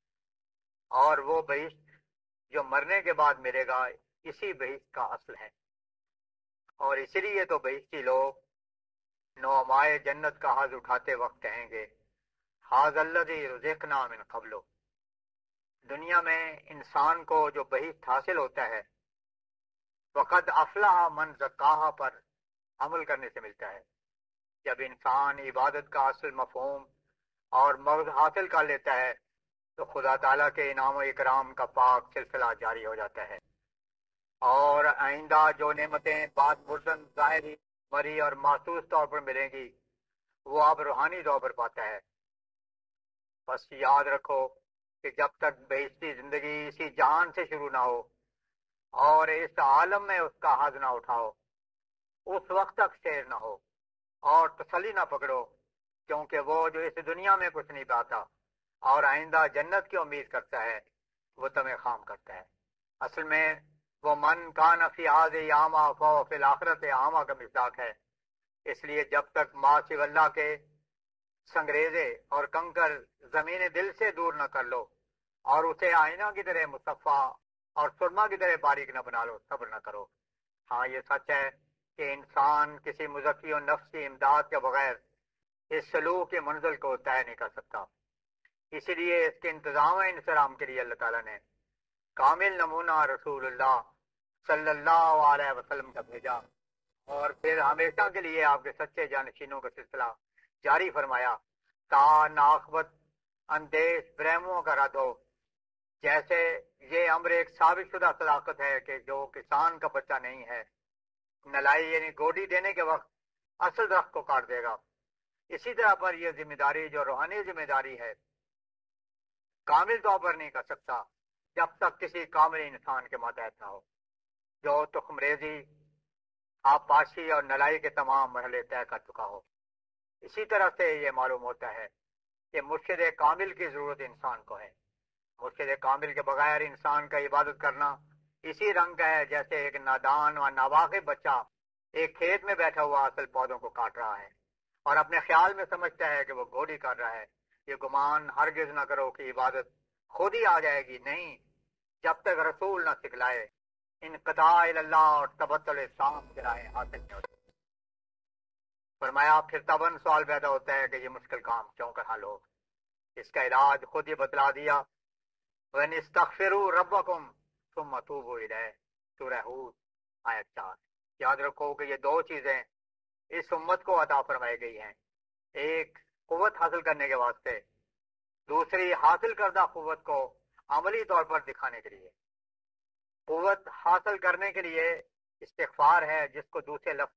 اور وہ بہشت جو مرنے کے بعد ملے گا اسی بہشت کا اصل ہے۔ اور اسی لیے تو بہشتی لوگ نعمائے جنت کا حظ اٹھاتے وقت کہیں گے حاذ الذی رزقنا من قبل۔ دنیا میں انسان کو جو بہشت حاصل ہوتا ہے وقد افلح من زکاہا پر عمل کرنے سے ملتا ہے۔ جب انسان عبادت کا اصل مفہوم اور مغز حاصل کر لیتا ہے تو خدا تعالیٰ کے انعام و اکرام کا پاک سلسلہ جاری ہو جاتا ہے، اور آئندہ جو نعمتیں بعد مردن ظاہری مری اور محسوس طور پر ملیں گی وہ اب روحانی طور پر پاتا ہے۔ بس یاد رکھو کہ جب تک بہشتی زندگی اسی جہان سے شروع نہ ہو اور اس عالم میں اس کا حظ نہ اٹھاؤ، اس وقت تک شیر نہ ہو اور تسلی نہ پکڑو، کیونکہ وہ جو اس دنیا میں کچھ نہیں پاتا اور آئندہ جنت کی امید کرتا ہے وہ تمہیں خام کرتا ہے۔ اصل میں وہ من کان فی ھذہ اعمیٰ فہو فی الآخرۃ اعمیٰ کا مصداق ہے۔ اس لیے جب تک ما سوی اللہ کے سنگریزے اور کنکر زمین دل سے دور نہ کر لو اور اسے آئینہ کی طرح مصفا اور سرما کی طرح باریک نہ بنا لو، صبر نہ کرو۔ ہاں یہ سچ ہے کہ انسان کسی مزکی و نفسی امداد کے بغیر اس سلوک کی منزل کو طے نہیں کر سکتا۔ اسی لیے اس کے انتظام و انصرام کے لیے اللہ تعالیٰ نے کامل نمونہ رسول اللہ صلی اللہ علیہ وسلم کا بھیجا، اور پھر ہمیشہ کے لیے آپ کے سچے جانشینوں کا سلسلہ جاری فرمایا تا ناخبت اندیش برہموں کا رد ہو۔ جیسے یہ امر ایک ثابت شدہ صداقت ہے کہ جو کسان کا بچہ نہیں ہے نلائی یعنی گوڈی دینے کے وقت اصل درخت کو کاٹ دے گا، اسی طرح پر یہ ذمہ داری جو روحانی ذمہ داری ہے کامل طور پر نہیں کر سکتا جب تک کسی کامل انسان کے ماتحت نہ ہو، جو تخم ریزی آبپاشی اور نلائی کے تمام مرحلے طے کر چکا ہو۔ اسی طرح سے یہ معلوم ہوتا ہے کہ مرشد کامل کی ضرورت انسان کو ہے۔ مرشد کامل کے بغیر انسان کا عبادت کرنا اسی رنگ کا ہے جیسے ایک نادان و ناواقف بچہ ایک کھیت میں بیٹھا ہوا اصل پودوں کو کاٹ رہا ہے اور اپنے خیال میں سمجھتا ہے کہ وہ گوڈی کر رہا ہے۔ یہ گمان ہرگز نہ کرو کہ عبادت خود ہی آ جائے گی، نہیں، جب تک رسول نہ سکھلائے انقطاع اللہ اور تبتل سام کی راہیں حاصل نہیں ہوتی۔ فرمایا پھر تباً سوال پیدا ہوتا ہے کہ یہ مشکل کام کیوں کر حل ہو؟ اس کا علاج خود ہی بتلا دیا، وَإِنِ اسْتَغْفِرُوا رَبَّكُمْ ثُمَّ تُوبُوا إِلَيْهِ، سورہ ہود آیت 4۔ یاد رکھو کہ یہ دو چیزیں اس امت کو عطا فرمائی گئی ہیں، ایک قوت حاصل کرنے کے واسطے، دوسری حاصل کردہ قوت کو عملی طور پر دکھانے کے لیے۔ قوت حاصل کرنے کے لیے استغفار ہے، جس کو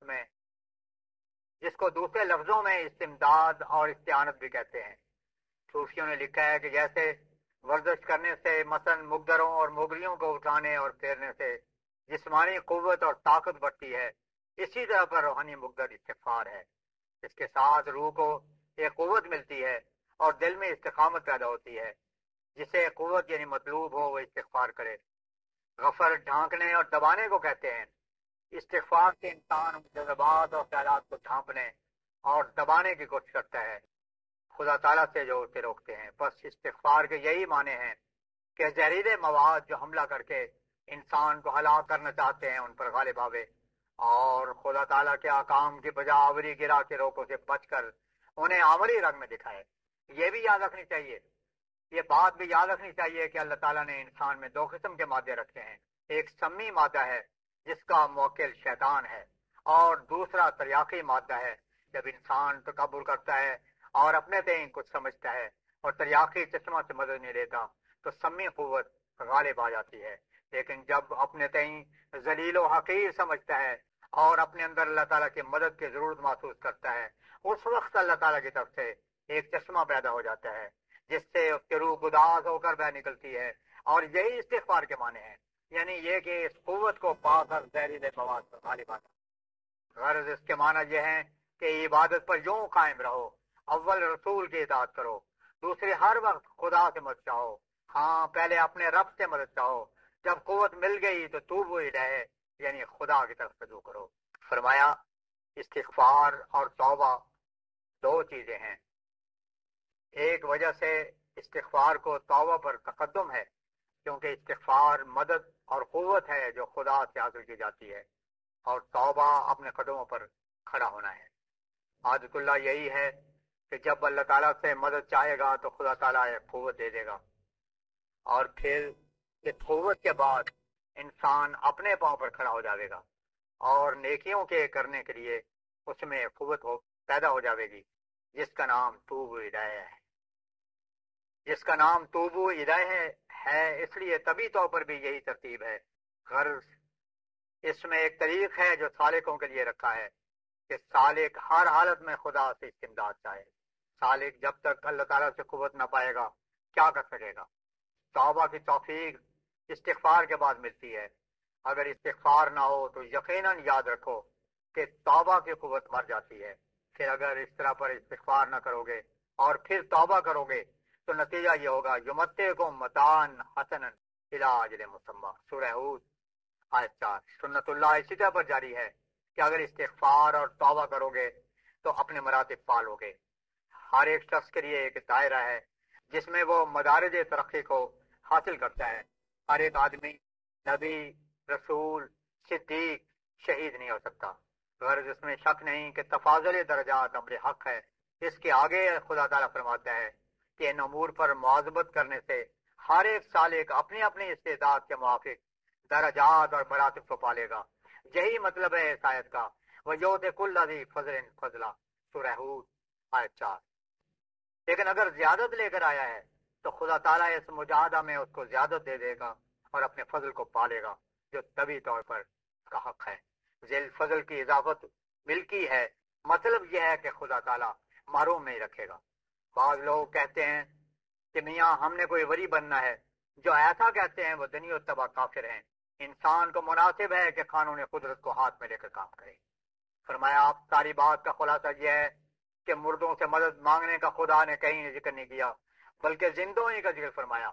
دوسرے لفظوں میں استمداد اور استعانت بھی کہتے ہیں۔ صوفیوں نے لکھا ہے کہ جیسے ورزش کرنے سے مثلاً مقدروں اور موگریوں کو اٹھانے اور پھیرنے سے جسمانی قوت اور طاقت بڑھتی ہے، اسی طرح پر روحانی مقدر استغفار ہے۔ اس کے ساتھ روح کو ایک قوت ملتی ہے اور دل میں استقامت پیدا ہوتی ہے۔ جسے قوت یعنی مطلوب ہو وہ استغفار کرے۔ غفر ڈھانکنے اور دبانے کو کہتے ہیں۔ استغفار سے انسان جذبات اور خیالات کو ڈھانپنے اور دبانے کی کوشش کرتا ہے، خدا تعالیٰ سے جو اسے روکتے ہیں۔ بس استغفار کے یہی معنی ہیں کہ زہریلے مواد جو حملہ کر کے انسان کو ہلاک کرنا چاہتے ہیں ان پر غالب آوے، اور خدا تعالیٰ کے احکام کی بجا آوری گرا کے روکوں سے بچ کر انہیں عملی رنگ میں دکھائے۔ یہ بھی یاد رکھنی چاہیے، یہ بات بھی یاد رکھنی چاہیے کہ اللہ تعالیٰ نے انسان میں 2 قسم کے مادے رکھے ہیں۔ ایک سمی مادہ ہے جس کا موکل شیطان ہے، اور دوسرا تریاقی مادہ ہے۔ جب انسان تکبر کرتا ہے اور اپنے تئیں کچھ سمجھتا ہے اور تریاقی چشمہ سے مدد نہیں لیتا تو سمی قوت غالب آ جاتی ہے۔ لیکن جب اپنے تئیں ذلیل و حقیر سمجھتا ہے اور اپنے اندر اللہ تعالیٰ کی مدد کی ضرورت محسوس کرتا ہے، اس وقت اللہ تعالیٰ کی طرف سے ایک چشمہ پیدا ہو جاتا ہے جس سے اس کی روح گداز ہو کر بہ نکلتی ہے، اور یہی استغفار کے معنی ہے، یعنی یہ کہ اس قوت کو پا کر زہریلے مواد پر غالب آنا۔ غرض اس کے معنی یہ ہے کہ عبادت پر یوں قائم رہو، اول رسول کی اطاعت کرو، دوسری ہر وقت خدا سے مدد چاہو، ہاں پہلے اپنے رب سے مدد چاہو، جب قوت مل گئی تو توبوا الیہ، یعنی خدا کی طرف رجوع کرو۔ فرمایا استغفار اور توبہ 2 چیزیں ہیں۔ ایک وجہ سے استغفار کو توبہ پر تقدم ہے کیونکہ استغفار مدد اور قوت ہے جو خدا سے حاصل کی جاتی ہے، اور توبہ اپنے قدموں پر کھڑا ہونا ہے۔ عادت اللہ یہی ہے کہ جب اللہ تعالیٰ سے مدد چاہے گا تو خدا تعالیٰ ایک قوت دے دے گا، اور پھر اس قوت کے بعد انسان اپنے پاؤں پر کھڑا ہو جاوے گا اور نیکیوں کے کرنے کے لیے اس میں قوت پیدا ہو جاوے گی، جس کا نام توبوا الیہ ہے۔ جس کا نام توبوا الیہ ہے، اس لیے طبی طور پر بھی یہی ترتیب ہے۔ غرض اس میں ایک طریق ہے جو سالکوں کے لیے رکھا ہے کہ سالک ہر حالت میں خدا سے استمداد چاہے۔ سالک جب تک اللہ تعالیٰ سے قوت نہ پائے گا کیا کر سکے گا؟ توبہ کی توفیق استغفار کے بعد ملتی ہے۔ اگر استغفار نہ ہو تو یقیناً یاد رکھو کہ توبہ کی قوت مر جاتی ہے۔ پھر اگر اس طرح پر استغفار نہ کرو گے اور پھر توبہ کرو گے تو نتیجہ یہ ہوگا یمتعکم متاعا حسنا الی اجل مسمی، سورہ ہود آیت 4۔ سنت اللہ اسی طرح پر جاری ہے کہ اگر استغفار اور توبہ کرو گے تو اپنے مراتب پالو گے۔ ہر ایک شخص کے لیے ایک دائرہ ہے جس میں وہ مدارج ترقی کو حاصل کرتا ہے۔ ہر ایک آدمی نبی، رسول، صدیق، شہید نہیں ہو سکتا۔ غرض اس میں شک نہیں کہ تفاضل درجات امر حق ہے۔ اس کے آگے خدا تعالیٰ فرماتا ہے کہ ان امور پر مواظبت کرنے سے ہر ایک سالک اپنی اپنی استعداد کے موافق درجات اور مراتب کو پالے گا۔ یہی مطلب ہے اس آیت کا، وَيُؤْتِ كُلَّ ذِي فَضْلٍ فَضْلًا، سورہ ہود آیت 4۔ لیکن اگر زیادت لے کر آیا ہے تو خدا تعالیٰ اس مجاہدہ میں اس کو زیادت دے دے گا اور اپنے فضل کو پالے گا جو طبی طور پر اس کا حق ہے۔ ذیل فضل کی اضافت ملکی ہے، مطلب یہ ہے کہ خدا تعالیٰ محروم نہیں رکھے گا۔ بعض لوگ کہتے ہیں کہ میاں ہم نے کوئی ولی بننا ہے، جو ایسا کہتے ہیں وہ دنی و تباہ کافر ہیں۔ انسان کو مناسب ہے کہ قانون قدرت کو ہاتھ میں لے کر کام کرے۔ فرمایا آپ ساری بات کا خلاصہ یہ ہے کہ مردوں سے مدد مانگنے کا خدا نے کہیں ذکر نہیں کیا بلکہ زندوں ہی کا ذکر فرمایا۔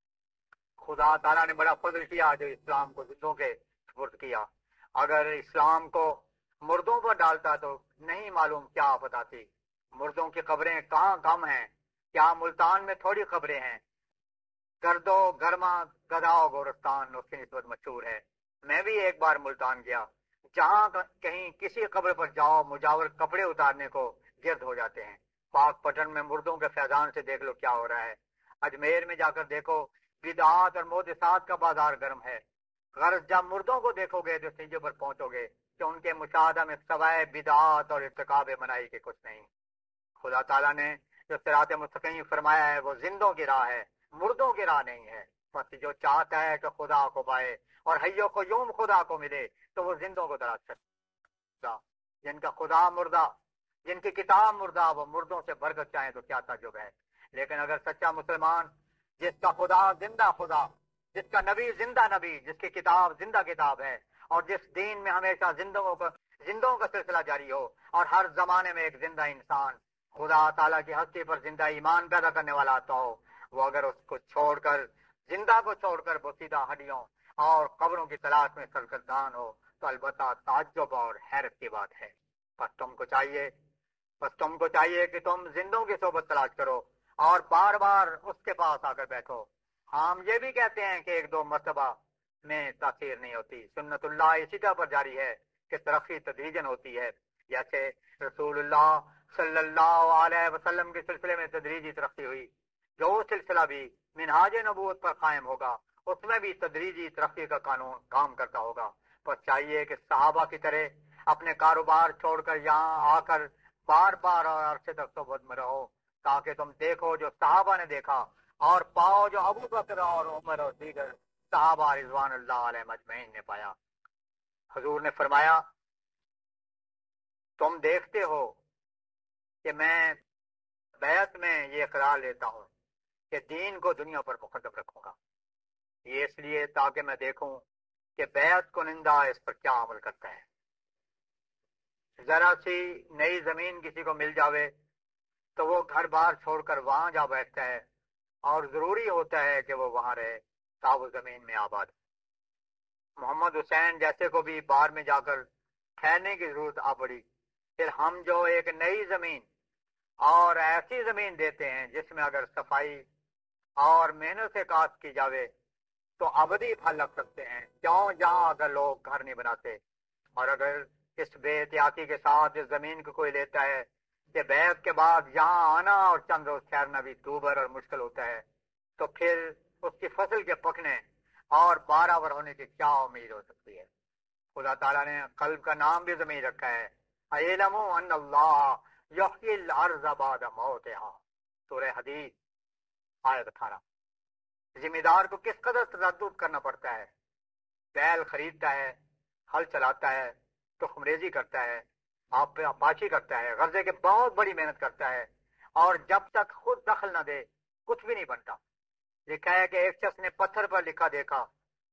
خدا تعالیٰ نے بڑا فضل کیا جو اسلام کو زندوں کے سپرد کیا۔ اگر اسلام کو مردوں پر ڈالتا تو نہیں معلوم کیا آفت آتی۔ مردوں کی قبریں کہاں کم ہیں، کیا ملتان میں تھوڑی قبریں ہیں؟ گردو گرما گداؤ گورستان اس کی نسبت مشہور ہے۔ میں بھی ایک بار ملتان گیا، جہاں کہیں کسی قبر پر جاؤ مجاور کپڑے اتارنے کو گرد ہو جاتے ہیں۔ پاک پٹن میں مردوں کے فیضان سے دیکھ لو کیا ہو رہا ہے۔ اجمیر میں جا کر دیکھو بدعات اور محدثات کا بازار گرم ہے۔ غرض جب مردوں کو دیکھو گے تو نتیجے پر پہنچو گے کہ ان کے مشاہدہ میں سوائے بدعات اور ارتکاب منائی کے کچھ نہیں۔ خدا تعالیٰ نے جو صراط مستقیم فرمایا ہے وہ زندوں کی راہ ہے، مردوں کی راہ نہیں ہے۔ بس جو چاہتا ہے کہ خدا کو پائے اور حیوں کو یوم خدا کو ملے تو وہ زندوں کو تلاش کرتا. جن کا خدا مردہ، جن کی کتاب مردہ، وہ مردوں سے برکت چاہیں تو کیا تعجب ہے. لیکن اگر سچا مسلمان جس کا خدا زندہ خدا، جس کا نبی زندہ نبی، جس کی کتاب زندہ کتاب ہے، اور جس دین میں ہمیشہ زندوں کا سلسلہ جاری ہو، اور ہر زمانے میں ایک زندہ انسان خدا تعالیٰ کی ہستی پر زندہ ایمان پیدا کرنے والا آتا ہو، وہ اگر اس کو چھوڑ کر، زندہ کو چھوڑ کر بوسیدہ ہڈیوں اور قبروں کی تلاش میں سرگردان ہو تو البتہ تعجب اور حیرت کی بات ہے. بس تم کو چاہیے کہ تم زندوں کی صحبت تلاش کرو اور بار بار اس کے پاس آ کر بیٹھو. ہم یہ بھی کہتے ہیں کہ ایک دو مرتبہ میں تاثیر نہیں ہوتی. سنت اللہ اسی طرح پر جاری ہے کہ ترقی تدریجن ہوتی ہے. جیسے رسول اللہ صلی اللہ علیہ وسلم کے سلسلے میں تدریجی ترقی ہوئی، جو سلسلہ بھی منہاج نبوت پر قائم ہوگا اس میں بھی تدریجی ترقی کا قانون کام کرتا ہوگا. پر چاہیے کہ صحابہ کی طرح اپنے کاروبار چھوڑ کر یہاں آ کر بار بار اور عرصے تک صحبت میں رہو، تاکہ تم دیکھو جو صحابہ نے دیکھا اور پاؤ جو ابو بکر اور عمر اور دیگر صحابہ رضوان اللہ علیہ مجمعین نے پایا. حضور نے فرمایا، تم دیکھتے ہو کہ میں بیعت میں یہ اقرار لیتا ہوں کہ دین کو دنیا پر مقدم رکھوں گا. یہ اس لیے تاکہ میں دیکھوں کہ بیعت کنندہ اس پر کیا عمل کرتا ہے. ذرا سی نئی زمین کسی کو مل جاوے تو وہ گھر بار چھوڑ کر وہاں جا بیٹھتا ہے، اور ضروری ہوتا ہے کہ وہ وہاں رہے تا وہ زمین میں آباد. محمد حسین جیسے کو بھی باہر میں جا کر ٹھہرنے کی ضرورت آ پڑی. پھر ہم جو ایک نئی زمین اور ایسی زمین دیتے ہیں جس میں اگر صفائی اور محنت سے کاشت کی جاوے تو ابدی پھل لگ سکتے ہیں، کیوں جہاں اگر لوگ گھر نہیں بناتے. اور اگر اس بے احتیاطی کے ساتھ اس زمین کو کوئی لیتا ہے کہ بیعت کے بعد یہاں آنا اور چند روز ٹھہرنا بھی دوبھر اور مشکل ہوتا ہے، تو پھر اس کی فصل کے پکنے اور بارآور ہونے کی کیا امید ہو سکتی ہے. خدا تعالیٰ نے قلب کا نام بھی زمین رکھا ہے. اعلموا ان اللہ یحیی الارض بعد موتہا، سورہ حدید آیت 18. ذمہ دار کو کس قدر تردد کرنا پڑتا ہے. بیل خریدتا ہے، ہل چلاتا ہے، تخم ریزی کرتا ہے، آپ پہ پاشی کرتا ہے، غرضے کے بہت بڑی محنت کرتا ہے، اور جب تک خود دخل نہ دے کچھ بھی نہیں بنتا. لکھا ہے کہ ایک شخص نے پتھر پر لکھا دیکھا،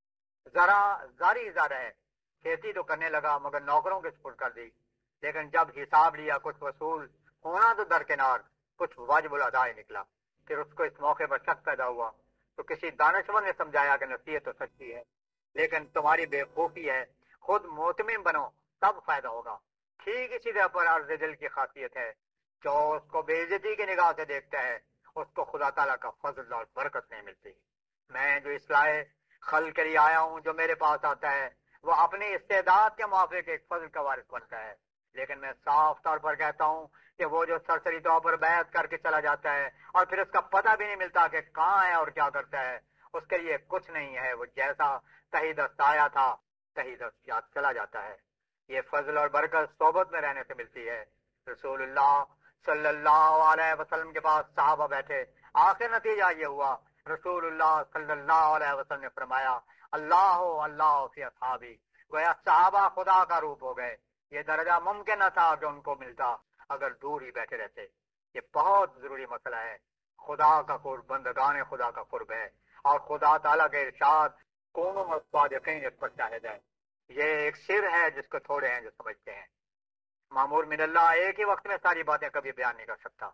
ذرا زاری زارہ ہے، کھیتی تو کرنے لگا مگر نوکروں کے سپرد کر دی. لیکن جب حساب لیا کچھ وصول ہونا تو درکنار، کچھ واجب الاداء نکلا. پھر اس کو اس موقع پر شک پیدا ہوا تو کسی دانشور نے سمجھایا کہ نصیحت تو سچی ہے لیکن تمہاری بے خوفی ہے، خود مطمئن بنو تب فائدہ ہوگا. ٹھیک اسی طرح پر عرض دل کی خاصیت ہے. جو اس کو بے عزتی کی نگاہ سے دیکھتا ہے اس کو خدا تعالیٰ کا فضل اور برکت نہیں ملتی. میں جو اصلاح خلق کے لیے آیا ہوں، جو میرے پاس آتا ہے وہ اپنی استعداد کے موافق ایک فضل کا وارث بنتا ہے. لیکن میں صاف طور پر کہتا ہوں کہ وہ جو سرسری طور پر بیعت کر کے چلا جاتا ہے اور پھر اس کا پتہ بھی نہیں ملتا کہ کہاں ہے اور کیا کرتا ہے، اس کے لیے کچھ نہیں ہے. وہ جیسا تہی دست آیا تھا تہی دست یاد چلا جاتا ہے. یہ فضل اور برکت صحبت میں رہنے سے ملتی ہے. رسول اللہ صلی اللہ علیہ وسلم کے پاس صحابہ بیٹھے، آخر نتیجہ یہ ہوا رسول اللہ صلی اللہ علیہ وسلم نے فرمایا اللہ فی اصحابی، گویا صحابہ خدا کا روپ ہو گئے. یہ درجہ ممکن نہ تھا کہ ان کو ملتا اگر دور ہی بیٹھے رہتے. یہ بہت ضروری مسئلہ ہے. خدا کا قرب بندگان خدا کا قرب ہے، اور خدا تعالیٰ کے ارشاد کونوا الصادقین اس پر شاہد ہے. یہ ایک سر ہے جس کو تھوڑے ہیں جو سمجھتے ہیں. مامور من اللہ ایک ہی وقت میں ساری باتیں کبھی بیان نہیں کر سکتا،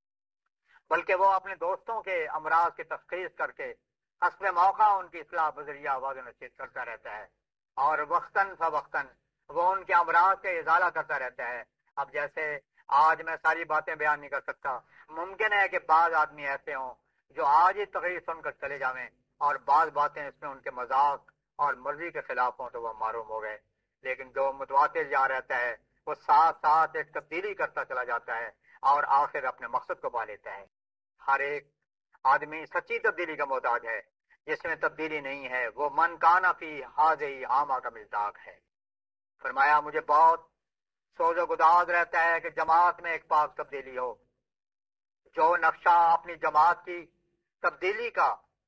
بلکہ وہ اپنے دوستوں کے امراض کی تشخیص کر کے حسب موقع ان کی اصلاح بذریعہ آواز نشید کرتا رہتا ہے، اور وقتاً فوقتاً وہ ان کے امراض کا ازالہ کرتا رہتا ہے. اب جیسے آج میں ساری باتیں بیان نہیں کر سکتا، ممکن ہے کہ بعض آدمی ایسے ہوں جو آج ہی تقریر سن کر چلے جاویں اور بعض باتیں اس میں ان کے مذاق اور مرضی کے خلاف ہوں تو وہ معروم ہو گئے. لیکن جو متواتر جا رہتا ہے وہ ساتھ ساتھ ایک تبدیلی کرتا چلا جاتا ہے اور آخر اپنے مقصد کو پا لیتا ہے. ہر ایک آدمی سچی تبدیلی کا محتاج ہے. جس میں تبدیلی نہیں ہے وہ من کانا فی حاذی عامہ کا مزداق ہے. فرمایا مجھے بہت سوز و گداز رہتا ہے کہ جماعت میں ایک پاک تبدیلی ہو. جو نقشہ اپنی جماعت کی تبدیلی کا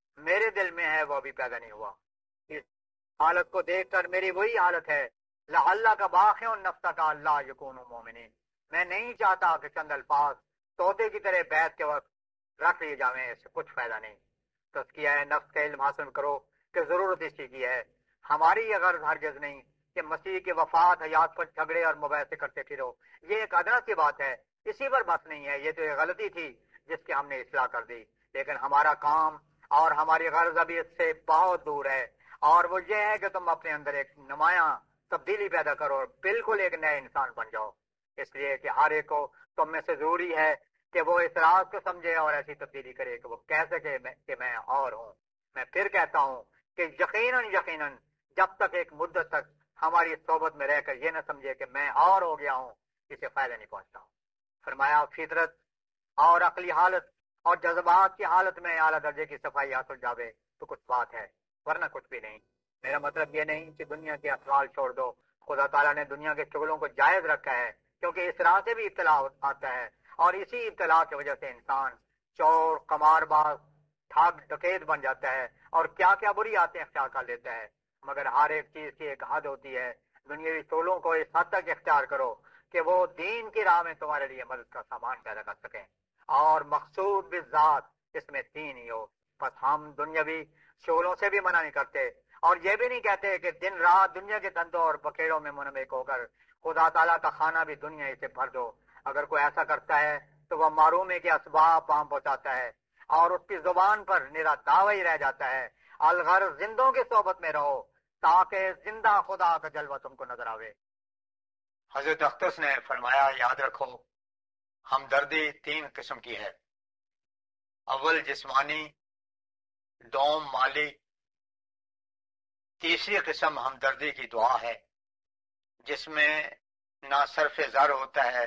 میرے دل میں ہے وہ ابھی پیدا نہیں ہوا. اس حالت کو دیکھ کر میری وہی حالت ہے اللہ کا باقی نفس کا اللہ یکون مومنین. میں نہیں چاہتا کہ چند الفاظ طوطے کی طرح بیعت کے وقت رکھ لیے جاویں، اس سے کچھ فائدہ نہیں. تزکیہ نفس کا علم حاصل کرو کہ ضرورت اسی کی ہے. ہماری یہ غرض ہرگز نہیں کہ مسیح کے وفات حیات پر جھگڑے اور مباحثے کرتے پھرو. یہ ایک ادنا سی بات ہے، اسی پر بس نہیں ہے. یہ تو ایک غلطی تھی جس کی ہم نے اصلاح کر دی، لیکن ہمارا کام اور ہماری غرض ابھی اس سے بہت دور ہے، اور وہ یہ ہے کہ تم اپنے اندر ایک نمایاں تبدیلی پیدا کرو اور بالکل ایک نئے انسان بن جاؤ. اس لیے کہ ہر ایک کو تم میں سے ضروری ہے کہ وہ اس راز کو سمجھے اور ایسی تبدیلی کرے کہ وہ کہہ سکے کہ میں اور ہوں. میں پھر کہتا ہوں کہ یقیناً جب تک ایک مدت تک ہماری صحبت میں رہ کر یہ نہ سمجھے کہ میں اور ہو گیا ہوں، اسے فائدہ نہیں پہنچتا. فرمایا فطرت اور عقلی حالت اور جذبات کی حالت میں اعلیٰ درجے کی صفائی حاصل جاوے تو کچھ بات ہے، ورنہ کچھ بھی نہیں. میرا مطلب یہ نہیں کہ دنیا کے افعال چھوڑ دو. خدا تعالیٰ نے دنیا کے چغلوں کو جائز رکھا ہے، کیونکہ اس راہ سے بھی ابتلا آتا ہے، اور اسی ابتلا کی وجہ سے انسان چور، قمار باز، ٹھگ ڈکیت بن جاتا ہے اور کیا کیا بری عادتیں اختیار کر لیتا ہے. مگر ہر ایک چیز کی ایک حد ہوتی ہے. دنیاوی چولوں کو اس حد تک اختیار کرو کہ وہ دین کی راہ میں تمہارے لیے مدد کا سامان پیدا کر سکیں، اور مقصود بالذات اس میں دین ہی ہو. بس ہم دنیاوی شغلوں سے بھی منع نہیں کرتے، اور یہ بھی نہیں کہتے کہ دن رات دنیا کے دندوں اور بکیڑوں میں منہمک ہو کر خدا تعالیٰ کا خانہ بھی دنیا ہی سے بھر دو. اگر کوئی ایسا کرتا ہے تو وہ معرومے کے اسباب پام پہنچاتا ہے اور اس کی زبان پر نرا دعوی ہی رہ جاتا ہے. الغرض زندوں کی صحبت میں رہو تاکہ زندہ خدا کا جلوہ تم کو نظر آوے. حضرت اختص نے فرمایا یاد رکھو ہمدردی 3 قسم کی ہے. اول جسمانی، دوم مالی، تیسری قسم ہمدردی کی دعا ہے جس میں نہ صرف زر ہوتا ہے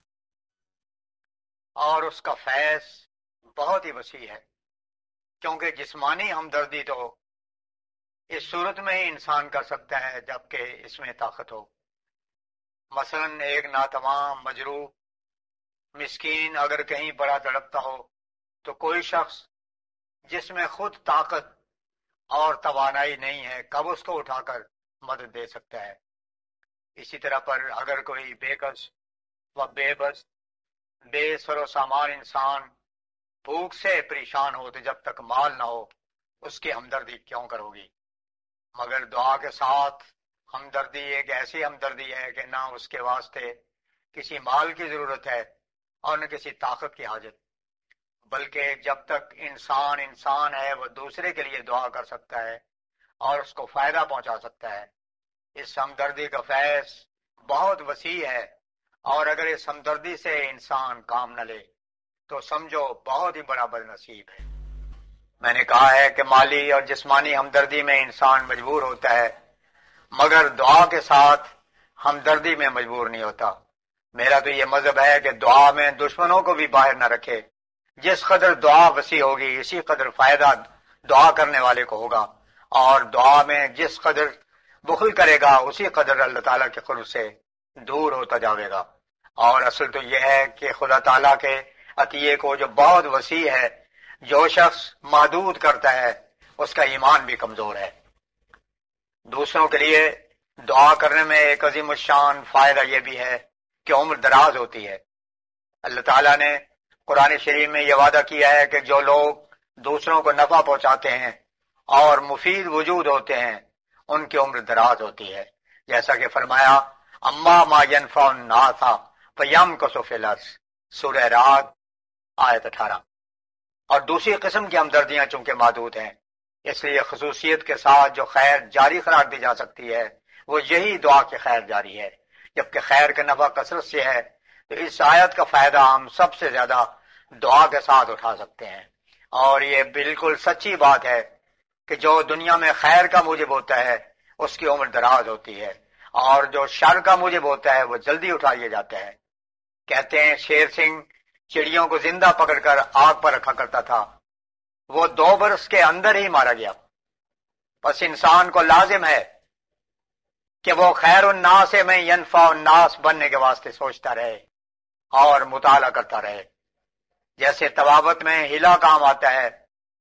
اور اس کا فیض بہت ہی وسیع ہے. کیونکہ جسمانی ہمدردی تو اس صورت میں ہی انسان کر سکتا ہے جبکہ اس میں طاقت ہو. مثلا ایک ناتمام، مجروح مسکین اگر کہیں بڑا تڑپتا ہو تو کوئی شخص جس میں خود طاقت اور توانائی نہیں ہے کب اس کو اٹھا کر مدد دے سکتا ہے. اسی طرح پر اگر کوئی بے کس و بے بس، بے سر و سامان انسان بھوک سے پریشان ہو تو جب تک مال نہ ہو اس کی ہمدردی کیوں کرو گی؟ مگر دعا کے ساتھ ہمدردی ایک ایسی ہمدردی ہے کہ نہ اس کے واسطے کسی مال کی ضرورت ہے اور نہ کسی طاقت کی حاجت، بلکہ جب تک انسان ہے وہ دوسرے کے لیے دعا کر سکتا ہے اور اس کو فائدہ پہنچا سکتا ہے. اس ہمدردی کا فیض بہت وسیع ہے، اور اگر اس ہمدردی سے انسان کام نہ لے تو سمجھو بہت ہی بڑا بد نصیب ہے. میں نے کہا ہے کہ مالی اور جسمانی ہمدردی میں انسان مجبور ہوتا ہے، مگر دعا کے ساتھ ہمدردی میں مجبور نہیں ہوتا. میرا تو یہ مذہب ہے کہ دعا میں دشمنوں کو بھی باہر نہ رکھے. جس قدر دعا وسیع ہوگی اسی قدر فائدہ دعا کرنے والے کو ہوگا، اور دعا میں جس قدر بخل کرے گا اسی قدر اللہ تعالیٰ کے قرب سے دور ہوتا جاوے گا. اور اصل تو یہ ہے کہ خدا تعالیٰ کے عطیے کو جو بہت وسیع ہے، جو شخص محدود کرتا ہے اس کا ایمان بھی کمزور ہے. دوسروں کے لیے دعا کرنے میں ایک عظیم الشان فائدہ یہ بھی ہے کہ عمر دراز ہوتی ہے. اللہ تعالیٰ نے قرآن شریف میں یہ وعدہ کیا ہے کہ جو لوگ دوسروں کو نفع پہنچاتے ہیں اور مفید وجود ہوتے ہیں ان کی عمر دراز ہوتی ہے. جیسا کہ فرمایا اما ما ينفع الناس فيمكث في الارض، سورہ رعد آیت 18. اور دوسری قسم کی ہمدردیاں چونکہ محدود ہیں، اس لیے خصوصیت کے ساتھ جو خیر جاری قرار دی جا سکتی ہے وہ یہی دعا کی خیر جاری ہے. جبکہ خیر کا نفع کثرت سے ہے تو اس آیت کا فائدہ ہم سب سے زیادہ دعا کے ساتھ اٹھا سکتے ہیں. اور یہ بالکل سچی بات ہے کہ جو دنیا میں خیر کا موجب ہوتا ہے اس کی عمر دراز ہوتی ہے، اور جو شر کا موجب ہوتا ہے وہ جلدی اٹھا لیا جاتا ہے. کہتے ہیں شیر سنگھ چڑیوں کو زندہ پکڑ کر آگ پر رکھا کرتا تھا، وہ 2 برس کے اندر ہی مارا گیا. بس انسان کو لازم ہے کہ وہ خیر الناس میں ینفع الناس بننے کے واسطے سوچتا رہے اور مطالعہ کرتا رہے. جیسے طبابت میں ہلا کام آتا ہے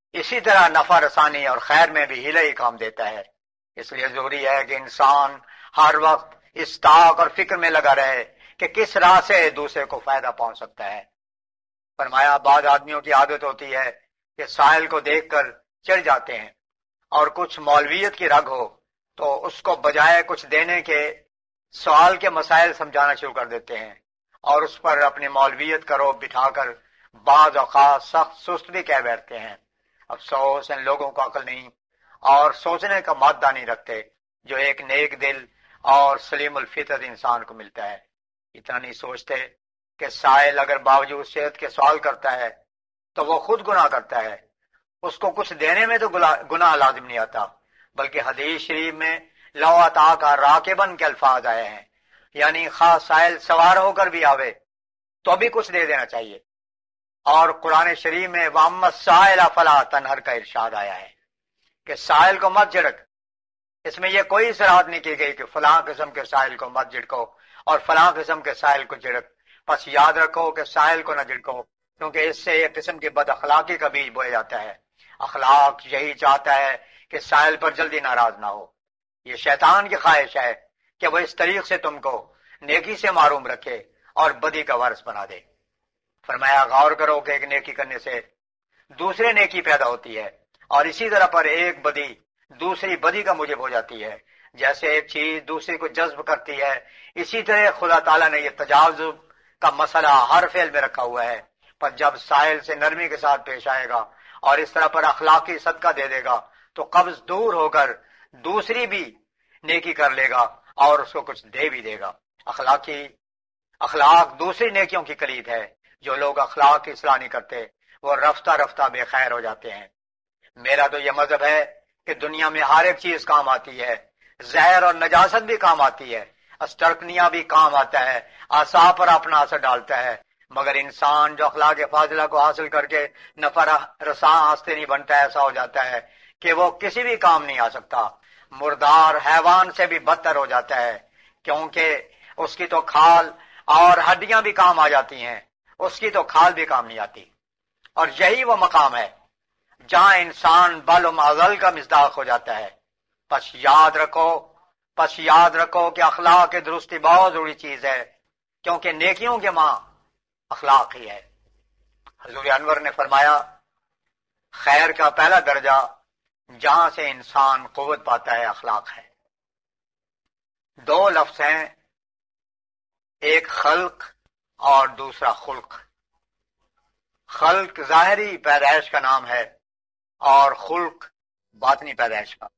اسی طرح نفع رسانی اور خیر میں بھی ہیلہ ہی کام دیتا ہے. اس لیے ضروری ہے کہ انسان ہر وقت اس طاق اور فکر میں لگا رہے کہ کس راہ سے دوسرے کو فائدہ پہنچ سکتا ہے. فرمایا بعض آدمیوں کی عادت ہوتی ہے کہ سائل کو دیکھ کر چڑھ جاتے ہیں اور کچھ مولویت کی رگ ہو تو اس کو بجائے کچھ دینے کے سوال کے مسائل سمجھانا شروع کر دیتے ہیں اور اس پر اپنی مولویت کا روب بٹھا کر بعض اوقات سخت سست بھی کہہ بیٹھتے ہیں. افسوس ان لوگوں کو عقل نہیں اور سوچنے کا مادہ نہیں رکھتے جو ایک نیک دل اور سلیم الفطرت انسان کو ملتا ہے. اتنا نہیں سوچتے کہ سائل اگر باوجود صحت کے سوال کرتا ہے تو وہ خود گناہ کرتا ہے. اس کو کچھ دینے میں تو گناہ لازم نہیں آتا، بلکہ حدیث شریف میں لو عطا کا راکبن کے الفاظ آئے ہیں، یعنی خاص سائل سوار ہو کر بھی آوے تو بھی کچھ دے دینا چاہیے. اور قرآن شریف میں وَأَمَّا السَّائِلَ فَلَا تَنْهَرْ کا ارشاد آیا ہے کہ سائل کو مت جھڑک. اس میں یہ کوئی صراحت نہیں کی گئی کہ فلاں قسم کے سائل کو مت جھڑکو اور فلاں قسم کے سائل کو جھڑک. بس یاد رکھو کہ سائل کو نہ جھڑکو، کیونکہ اس سے ایک قسم کی بد اخلاقی کا بیج بویا جاتا ہے. اخلاق یہی چاہتا ہے کہ سائل پر جلدی ناراض نہ ہو. یہ شیطان کی خواہش ہے کہ وہ اس طریق سے تم کو نیکی سے محروم رکھے اور بدی کا وارث بنا دے. فرمایا غور کرو کہ ایک نیکی کرنے سے دوسرے نیکی پیدا ہوتی ہے اور اسی طرح پر ایک بدی دوسری بدی کا موجب ہو جاتی ہے. جیسے ایک چیز دوسری کو جذب کرتی ہے، اسی طرح خدا تعالیٰ نے یہ تجاوز کا مسئلہ ہر فعل میں رکھا ہوا ہے. پر جب سائل سے نرمی کے ساتھ پیش آئے گا اور اس طرح پر اخلاقی صدقہ دے دے گا تو قبض دور ہو کر دوسری بھی نیکی کر لے گا اور اس کو کچھ دے بھی دے گا. اخلاق دوسری نیکیوں کی کلید ہے. جو لوگ اخلاق کی اصلاح نہیں کرتے وہ رفتہ رفتہ بے خیر ہو جاتے ہیں. میرا تو یہ مذہب ہے کہ دنیا میں ہر ایک چیز کام آتی ہے، زہر اور نجاست بھی کام آتی ہے، استرکنیاں بھی کام آتا ہے، اعصاب پر اپنا اثر ڈالتا ہے، مگر انسان جو اخلاق فاضلہ کو حاصل کر کے نفع رساں آستے نہیں بنتا ہے، ایسا ہو جاتا ہے کہ وہ کسی بھی کام نہیں آ سکتا. مردار حیوان سے بھی بدتر ہو جاتا ہے، کیونکہ اس کی تو کھال اور ہڈیاں بھی کام آ جاتی ہیں، اس کی تو کھال بھی کام نہیں آتی. اور یہی وہ مقام ہے جہاں انسان بل و معضل کا مصداق ہو جاتا ہے. پس یاد رکھو کہ اخلاق کی درستی بہت ضروری چیز ہے، کیونکہ نیکیوں کے ماں اخلاق ہی ہے. حضور انور نے فرمایا خیر کا پہلا درجہ جہاں سے انسان قوت پاتا ہے اخلاق ہے. دو لفظ ہیں، ایک خلق اور دوسرا خلق. خلق ظاہری پیدائش کا نام ہے اور خلق باطنی پیدائش کا.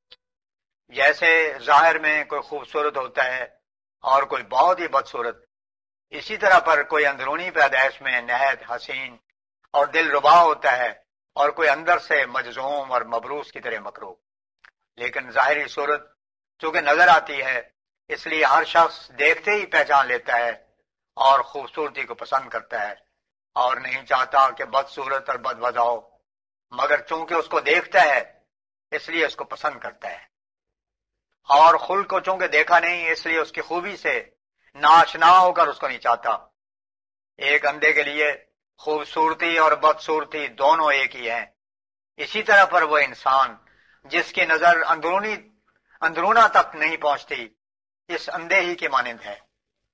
جیسے ظاہر میں کوئی خوبصورت ہوتا ہے اور کوئی بہت ہی بدصورت، اسی طرح پر کوئی اندرونی پیدائش میں نہایت حسین اور دل ربا ہوتا ہے اور کوئی اندر سے مجذوم اور مبروس کی طرح مکروہ. لیکن ظاہری صورت چونکہ نظر آتی ہے اس لیے ہر شخص دیکھتے ہی پہچان لیتا ہے اور خوبصورتی کو پسند کرتا ہے اور نہیں چاہتا کہ بدصورت اور بدوضع ہو، مگر چونکہ اس کو دیکھتا ہے اس لیے اس کو پسند کرتا ہے. اور خلق کو چونکہ دیکھا نہیں اس لیے اس کی خوبی سے ناشنا ہو کر اس کو نہیں چاہتا. ایک اندھے کے لیے خوبصورتی اور بدصورتی دونوں ایک ہی ہیں. اسی طرح پر وہ انسان جس کی نظر اندرونہ تک نہیں پہنچتی اس اندھے ہی کے مانند ہے.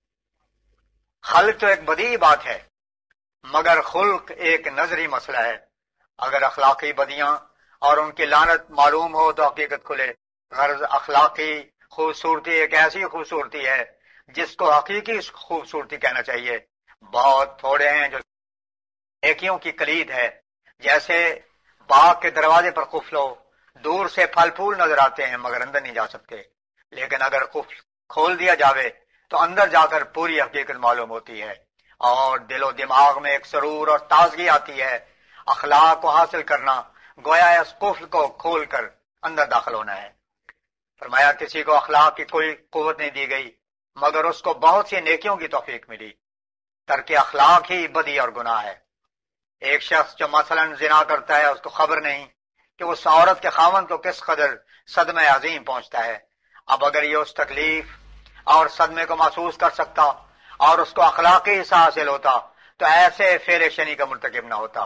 خلق تو ایک بدیہی بات ہے مگر خلق ایک نظری مسئلہ ہے. اگر اخلاقی بدیاں اور ان کی لعنت معلوم ہو تو حقیقت کھلے. غرض اخلاقی خوبصورتی ایک ایسی خوبصورتی ہے جس کو حقیقی خوبصورتی کہنا چاہیے. بہت تھوڑے ہیں جو نیکیوں کی کلید ہے. جیسے باغ کے دروازے پر قفل ہو، دور سے پھل پھول نظر آتے ہیں مگر اندر نہیں جا سکتے، لیکن اگر قفل کھول دیا جاوے تو اندر جا کر پوری حقیقت معلوم ہوتی ہے اور دل و دماغ میں ایک سرور اور تازگی آتی ہے. اخلاق کو حاصل کرنا گویا اس قفل کو کھول کر اندر داخل ہونا ہے. فرمایا کسی کو اخلاق کی کوئی قوت نہیں دی گئی مگر اس کو بہت سی نیکیوں کی توفیق ملی. ترک اخلاق ہی بدی اور گناہ ہے. ایک شخص جو مثلا زنا کرتا ہے اس کو خبر نہیں کہ اس عورت کے خاوند کو کس قدر صدمہ عظیم پہنچتا ہے. اب اگر یہ اس تکلیف اور صدمے کو محسوس کر سکتا اور اس کو اخلاقی حصہ حاصل ہوتا تو ایسے فعل شنی کا مرتکب نہ ہوتا.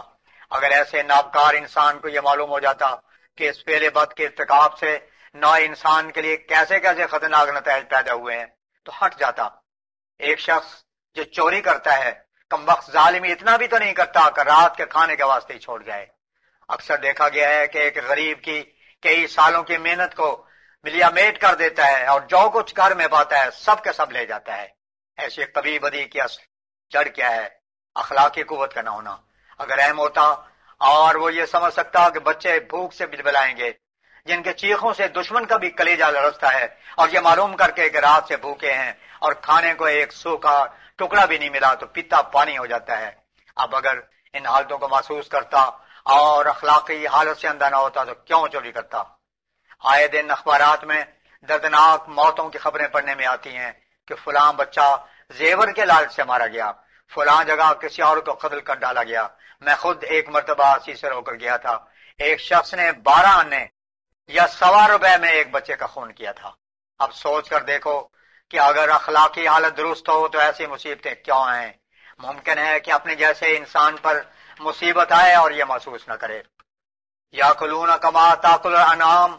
اگر ایسے نابکار انسان کو یہ معلوم ہو جاتا کہ اس فعل بد کے ارتکاب سے نوع انسان کے لیے کیسے کیسے خطرناک نتائج پیدا ہوئے ہیں تو ہٹ جاتا۔ ایک شخص جو چوری کرتا ہے کم وقت ظالمی اتنا بھی تو نہیں کرتا کہ رات کے کھانے کے واسطے ہی چھوڑ جائے۔ اکثر دیکھا گیا ہے کہ ایک غریب کی کئی سالوں کی محنت کو ملیا میٹ کر دیتا ہے اور جو کچھ گھر میں پاتا ہے سب کے سب لے جاتا ہے۔ ایسی کبھی بدی کی اصل جڑ کیا ہے؟ اخلاقی قوت کا نہ ہونا۔ اگر اہم ہوتا اور وہ یہ سمجھ سکتا کہ بچے بھوک سے بلبلائیں گے، جن کے چیخوں سے دشمن کا بھی کلیجہ لرزتا ہے، اور یہ معلوم کر کے کہ رات سے بھوکے ہیں اور کھانے کو ایک سوکھا ٹکڑا بھی نہیں ملا تو پیتا پانی ہو جاتا ہے۔ اب اگر ان حالتوں کو محسوس کرتا اور اخلاقی حالت سے اندھا نہ ہوتا تو کیوں چوری کرتا؟ آئے دن اخبارات میں دردناک موتوں کی خبریں پڑھنے میں آتی ہیں کہ فلاں بچہ زیور کے لالچ سے مارا گیا، فلاں جگہ کسی اور کو قتل کر ڈالا گیا۔ میں خود ایک مرتبہ اسی سے ہو کر گیا تھا، ایک شخص نے 12 آنے یا 1.25 روپے میں ایک بچے کا خون کیا تھا۔ اب سوچ کر دیکھو کہ اگر اخلاقی حالت درست ہو تو ایسی مصیبتیں کیوں آئیں؟ ممکن ہے کہ اپنے جیسے انسان پر مصیبت آئے اور یہ محسوس نہ کرے۔ یاکلون کما تاکل الانعام،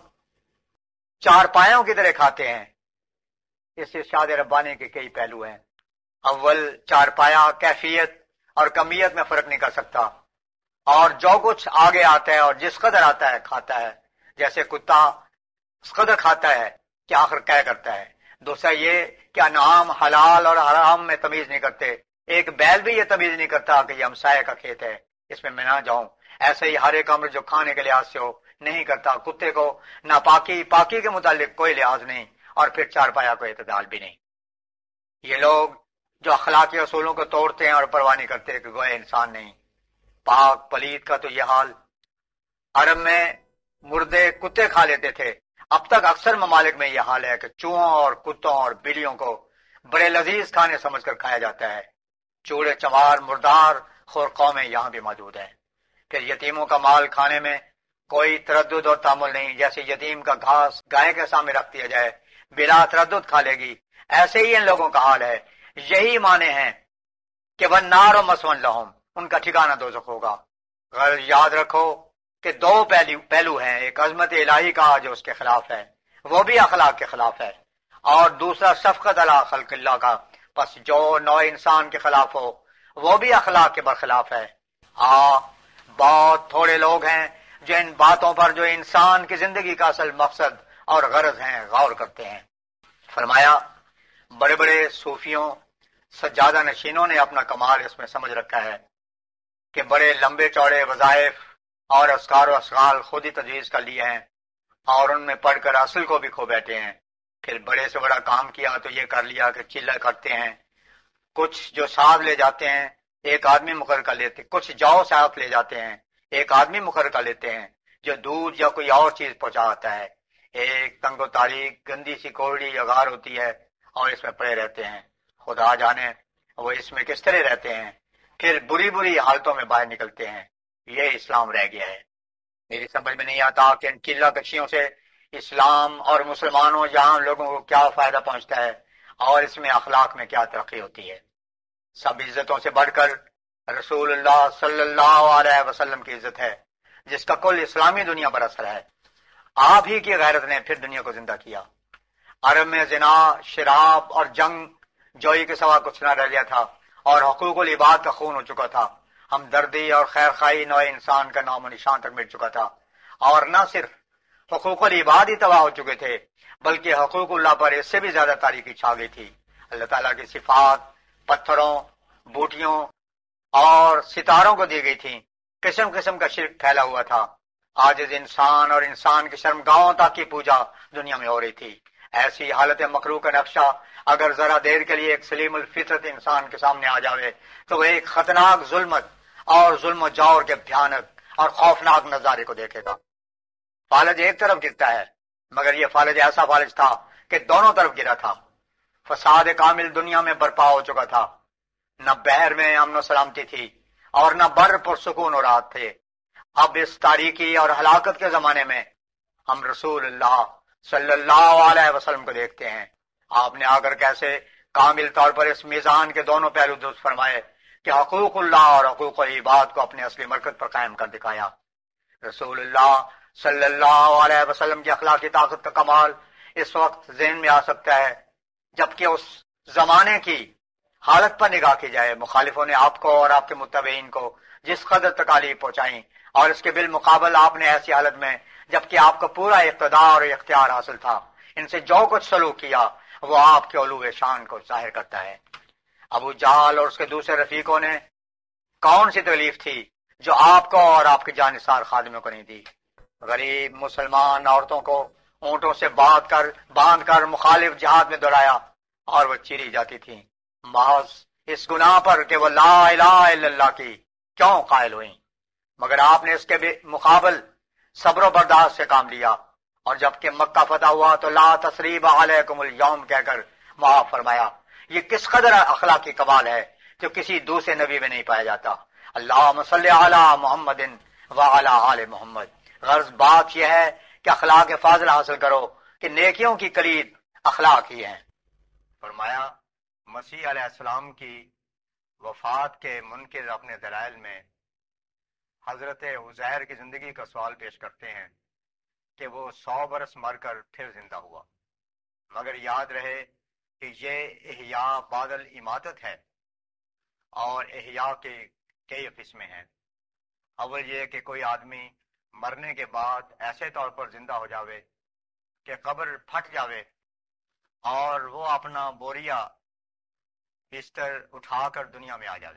چار پایوں کی طرح کھاتے ہیں۔ اس ارشاد ربانی کے کئی پہلو ہیں۔ اول، چار پایا کیفیت اور کمیت میں فرق نہیں کر سکتا، اور جو کچھ آگے آتا ہے اور جس قدر آتا ہے کھاتا ہے، جیسے کتا اس قدر کھاتا ہے کہ آخر کیا کرتا ہے۔ دوسرا یہ کہ انعام حلال اور حرام میں تمیز نہیں کرتے۔ ایک بیل بھی یہ تمیز نہیں کرتا کہ یہ ہمسائے کا کھیت ہے، اس میں نہ جاؤں۔ ایسے ہی ہر ایک امر جو کھانے کے لحاظ سے ہو نہیں کرتا۔ کتے کو ناپاکی پاکی کے متعلق کوئی لحاظ نہیں، اور پھر چار پایا کو اعتدال بھی نہیں۔ یہ لوگ جو اخلاقی اصولوں کو توڑتے ہیں اور پرواہ نہیں کرتے کہ گویا انسان نہیں۔ پاک پلید کا تو یہ حال۔ عرب میں مردے کتے کھا لیتے تھے، اب تک اکثر ممالک میں یہ حال ہے کہ چوہوں اور کتوں اور بلیوں کو بڑے لذیذ کھانے سمجھ کر کھایا جاتا ہے۔ چوڑے چمار مردار خور قومیں یہاں بھی موجود ہیں۔ پھر یتیموں کا مال کھانے میں کوئی تردد اور تامل نہیں، جیسے یتیم کا گھاس گائے کے سامنے رکھ دیا جائے بلا تردد کھا لے گی، ایسے ہی ان لوگوں کا حال ہے۔ یہی معنی ہیں کہ والنار مسون لہم، ان کا ٹھکانہ دوزخ ہوگا۔ غرض یاد رکھو کہ دو پہلو ہیں، ایک عظمت الہی کا جو اس کے خلاف ہے، وہ بھی اخلاق کے خلاف ہے، اور دوسرا شفقت علی خلق اللہ کا، پس جو نوع انسان کے خلاف ہو وہ بھی اخلاق کے برخلاف ہے۔ بہت تھوڑے لوگ ہیں جو ان باتوں پر جو انسان کی زندگی کا اصل مقصد اور غرض ہیں غور کرتے ہیں۔ فرمایا بڑے بڑے صوفیوں سجادہ نشینوں نے اپنا کمال اس میں سمجھ رکھا ہے کہ بڑے لمبے چوڑے وظائف اور اذکار و اشغال خود ہی تجویز کر لیے ہیں، اور ان میں پڑھ کر اصل کو بھی کھو بیٹھے ہیں۔ پھر بڑے سے بڑا کام کیا تو یہ کر لیا کہ چلہ کرتے ہیں، کچھ جو ساتھ لے جاتے ہیں ایک آدمی مقرر کر لیتے، کچھ جو ساتھ لے جاتے ہیں ایک آدمی مقرر کر لیتے ہیں جو دودھ یا کوئی اور چیز پہنچاتا ہے۔ ایک تنگ و تاریک گندی سی کوڑی یا غار ہوتی ہے اور اس میں پڑے رہتے ہیں، خدا جانے وہ اس میں کس طرح رہتے ہیں، پھر بری بری حالتوں میں باہر نکلتے ہیں۔ یہ اسلام رہ گیا ہے۔ میری سمجھ میں نہیں آتا کہ ان قلہ کشیوں سے اسلام اور مسلمانوں یہاں لوگوں کو کیا فائدہ پہنچتا ہے، اور اس میں اخلاق میں کیا ترقی ہوتی ہے۔ سب عزتوں سے بڑھ کر رسول اللہ صلی اللہ علیہ وسلم کی عزت ہے، جس کا کل اسلامی دنیا پر اثر ہے۔ آپ ہی کی غیرت نے پھر دنیا کو زندہ کیا۔ عرب میں زنا، شراب اور جنگ جوئی کے سوا کچھ نہ رہ گیا تھا، اور حقوق العباد کا خون ہو چکا تھا۔ ہمدردی اور خیر خواہی نوع انسان کا نام و نشان تک مٹ چکا تھا، اور نہ صرف حقوق العباد ہی تباہ ہو چکے تھے بلکہ حقوق اللہ پر اس سے بھی زیادہ تاریکی چھا گئی تھی۔ اللہ تعالیٰ کی صفات پتھروں، بوٹیوں اور ستاروں کو دی گئی تھی۔ قسم قسم کا شرک پھیلا ہوا تھا۔ عاجز انسان اور انسان کی شرمگاہوں تک کی پوجا دنیا میں ہو رہی تھی۔ ایسی حالت مکروہ کا نقشہ اگر ذرا دیر کے لیے ایک سلیم الفطرت انسان کے سامنے آ جاوے تو وہ ایک خطرناک ظلمت اور ظلم و جور کے بھیانک اور خوفناک نظارے کو دیکھے گا۔ فالج ایک طرف گرتا ہے، مگر یہ فالج ایسا فالج تھا کہ دونوں طرف گرا تھا۔ فساد کامل دنیا میں برپا ہو چکا تھا، نہ بحر میں امن و سلامتی تھی اور نہ بر پرسکون و راحت تھے۔ اب اس تاریکی اور ہلاکت کے زمانے میں ہم رسول اللہ صلی اللہ علیہ وسلم کو دیکھتے ہیں۔ آپ نے آ کر کیسے کامل طور پر اس میزان کے دونوں پہلو درست فرمائے کہ حقوق اللہ اور حقوق العباد کو اپنے اصلی مرکز پر قائم کر دکھایا۔ رسول اللہ صلی اللہ علیہ وسلم کی اخلاقی طاقت کا کمال اس وقت ذہن میں آ سکتا ہے جبکہ اس زمانے کی حالت پر نگاہ کی جائے۔ مخالفوں نے آپ کو اور آپ کے متبعین کو جس قدر تکالیف پہنچائیں، اور اس کے بالمقابل آپ نے ایسی حالت میں جبکہ آپ کو پورا اقتدار اور اختیار حاصل تھا، ان سے جو کچھ سلوک کیا وہ آپ کے علو شان کو ظاہر کرتا ہے۔ ابو جہل اور اس کے دوسرے رفیقوں نے کون سی تکلیف تھی جو آپ کو اور آپ کے جانثار خادموں کو نہیں دی؟ غریب مسلمان عورتوں کو اونٹوں سے باندھ کر مخالف جہاد میں دوڑایا اور وہ چیری جاتی تھیں محض اس گناہ پر کہ وہ لا الہ الا اللہ کی کیوں قائل ہوئیں، مگر آپ نے اس کے مقابل صبر و برداشت سے کام لیا، اور جب کہ مکہ فتح ہوا تو لا تثریب علیکم اليوم کہہ کر معاف فرمایا۔ یہ کس قدر اخلاقی کمال ہے جو کسی دوسرے نبی میں نہیں پایا جاتا۔ اللہم صلی علی محمد وعلی آل محمد۔ غرض بات یہ ہے کہ اخلاق فاضل حاصل کرو کہ نیکیوں کی کلید اخلاق ہی ہیں۔ فرمایا مسیح علیہ السلام کی وفات کے منکر اپنے دلائل میں حضرت عزیر کی زندگی کا سوال پیش کرتے ہیں کہ وہ 100 برس مر کر پھر زندہ ہوا، مگر یاد رہے کہ یہ احیاء بعد الاماتت ہے، اور احیاء کے کئی قسمیں ہیں۔ اول یہ کہ کوئی آدمی مرنے کے بعد ایسے طور پر زندہ ہو جاوے کہ قبر پھٹ جاوے اور وہ اپنا بوریا بستر اٹھا کر دنیا میں آ جاوے۔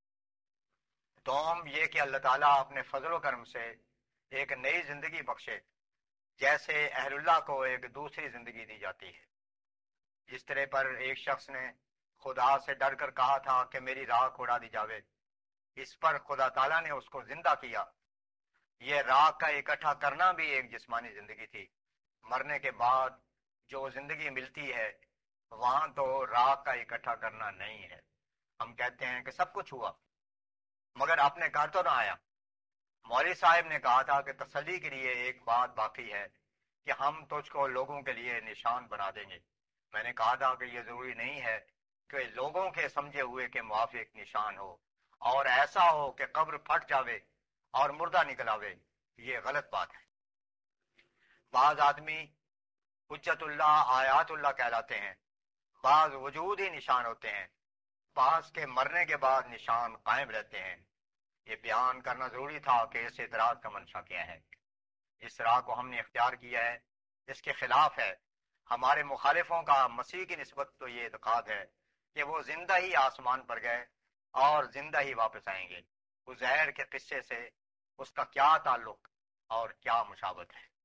دوم یہ کہ اللہ تعالیٰ اپنے فضل و کرم سے ایک نئی زندگی بخشے، جیسے اہل اللہ کو ایک دوسری زندگی دی جاتی ہے۔ جس طرح پر ایک شخص نے خدا سے ڈر کر کہا تھا کہ میری راکھ اڑا دی جاوے، اس پر خدا تعالیٰ نے اس کو زندہ کیا۔ یہ راکھ کا اکٹھا کرنا بھی ایک جسمانی زندگی تھی۔ مرنے کے بعد جو زندگی ملتی ہے وہاں تو راکھ کا اکٹھا کرنا نہیں ہے۔ ہم کہتے ہیں کہ سب کچھ ہوا مگر اپنے گھر تو نہ آیا۔ مولوی صاحب نے کہا تھا کہ تسلی کے لیے ایک بات باقی ہے کہ ہم تجھ کو لوگوں کے لیے نشان بنا دیں گے۔ میں نے کہا تھا کہ یہ ضروری نہیں ہے کہ لوگوں کے سمجھے ہوئے کے موافق نشان ہو، اور ایسا ہو کہ قبر پھٹ جاوے اور مردہ نکل آوے، یہ غلط بات ہے۔ بعض آدمی حجت اللہ آیات اللہ کہلاتے ہیں، بعض وجود ہی نشان ہوتے ہیں، بعض کے مرنے کے بعد نشان قائم رہتے ہیں۔ یہ بیان کرنا ضروری تھا کہ اس اعتراض کا منشا کیا ہے۔ اس راہ کو ہم نے اختیار کیا ہے، اس کے خلاف ہے۔ ہمارے مخالفوں کا مسیح کی نسبت تو یہ اعتقاد ہے کہ وہ زندہ ہی آسمان پر گئے اور زندہ ہی واپس آئیں گے۔ عزیر کے قصے سے اس کا کیا تعلق اور کیا مشابہت ہے؟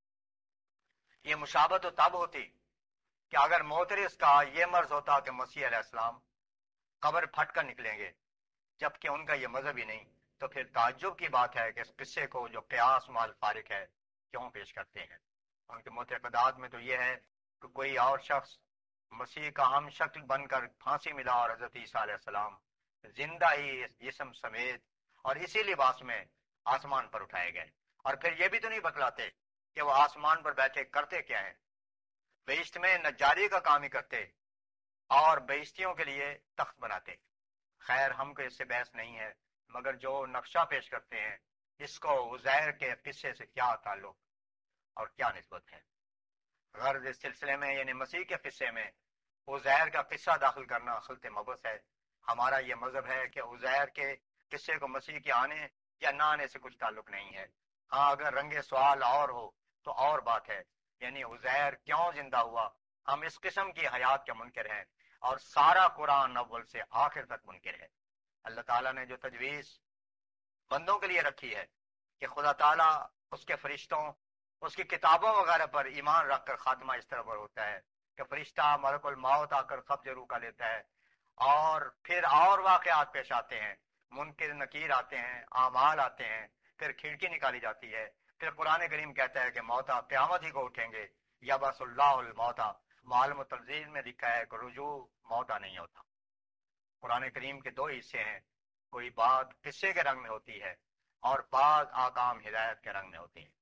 یہ مشابہت تو تب ہوتی کہ اگر معترض کا یہ مرض ہوتا کہ مسیح علیہ السلام قبر پھٹ کر نکلیں گے جبکہ ان کا یہ مذہب ہی نہیں، تو پھر تعجب کی بات ہے کہ اس قصے کو جو قیاس مال فارق ہے کیوں پیش کرتے ہیں۔ ان کے معتقدات میں تو یہ ہے کہ کوئی اور شخص مسیح کا ہم شکل بن کر پھانسی ملا اور حضرت عیسیٰ علیہ السلام زندہ ہی اس جسم سمیت اور اسی لباس میں آسمان پر اٹھائے گئے، اور پھر یہ بھی تو نہیں بتلاتے کہ وہ آسمان پر بیٹھے کرتے کیا ہیں۔ بہشت میں نجاری کا کام ہی کرتے اور بہشتیوں کے لیے تخت بناتے۔ خیر ہم کو اس سے بحث نہیں ہے، مگر جو نقشہ پیش کرتے ہیں اس کو عزیر کے قصے سے کیا تعلق اور کیا نسبت ہے۔ غرض اس سلسلے میں یعنی مسیح کے قصے میں عزیر کا قصہ داخل کرنا خلط مبس ہے۔ ہمارا یہ مذہب ہے کہ عزیر کے قصے کو مسیح کے آنے یا نہ آنے سے کچھ تعلق نہیں ہے۔ ہاں اگر رنگ سوال اور ہو تو اور بات ہے، یعنی عزیر کیوں زندہ ہوا۔ ہم اس قسم کی حیات کے منکر ہیں اور سارا قرآن اول سے آخر تک منکر ہے۔ اللہ تعالیٰ نے جو تجویز بندوں کے لیے رکھی ہے کہ خدا تعالیٰ اس کے فرشتوں اس کی کتابوں وغیرہ پر ایمان رکھ کر خاتمہ اس طرح پر ہوتا ہے کہ فرشتہ ملک الموت آ کر قبض روح کا لیتا ہے، اور پھر اور واقعات پیش آتے ہیں، منکر نکیر آتے ہیں، اعمال آتے ہیں، پھر کھڑکی نکالی جاتی ہے، پھر قرآن کریم کہتا ہے کہ موتا قیامت ہی کو اٹھیں گے، یبعث اللہ الموتا۔ معالم التنزیل میں لکھا ہے کہ رجوع موتا نہیں ہوتا۔ قرآن کریم کے دو حصے ہیں، کوئی بات قصے کے رنگ میں ہوتی ہے اور بعض آکام ہدایت کے رنگ میں ہوتی ہیں۔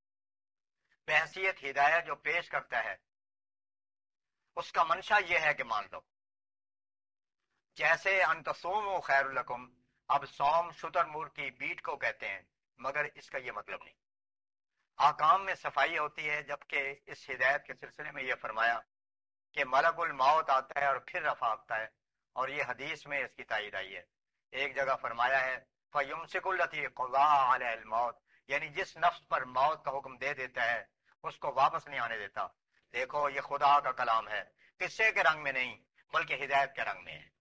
بحیثیت ہدایت جو پیش کرتا ہے اس کا منشا یہ ہے کہ مان لو، جیسے ان تصوموا خیر لکم، اب سوم شتر مور کی بیٹ کو کہتے ہیں، مگر اس کا یہ مطلب نہیں۔ آکام میں صفائی ہوتی ہے، جبکہ اس ہدایت کے سلسلے میں یہ فرمایا کہ ملک الموت آتا ہے اور پھر رفع آتا ہے، اور یہ حدیث میں اس کی تائید آئی ہے۔ ایک جگہ فرمایا ہے فَيُمْسِكُ الَّتِي قَضَىٰ عَلَيْهَا الْمَوْتِ، یعنی جس نفس پر موت کا حکم دے دیتا ہے اس کو واپس نہیں آنے دیتا۔ دیکھو یہ خدا کا کلام ہے، قصے کے رنگ میں نہیں بلکہ ہدایت کے رنگ میں ہے۔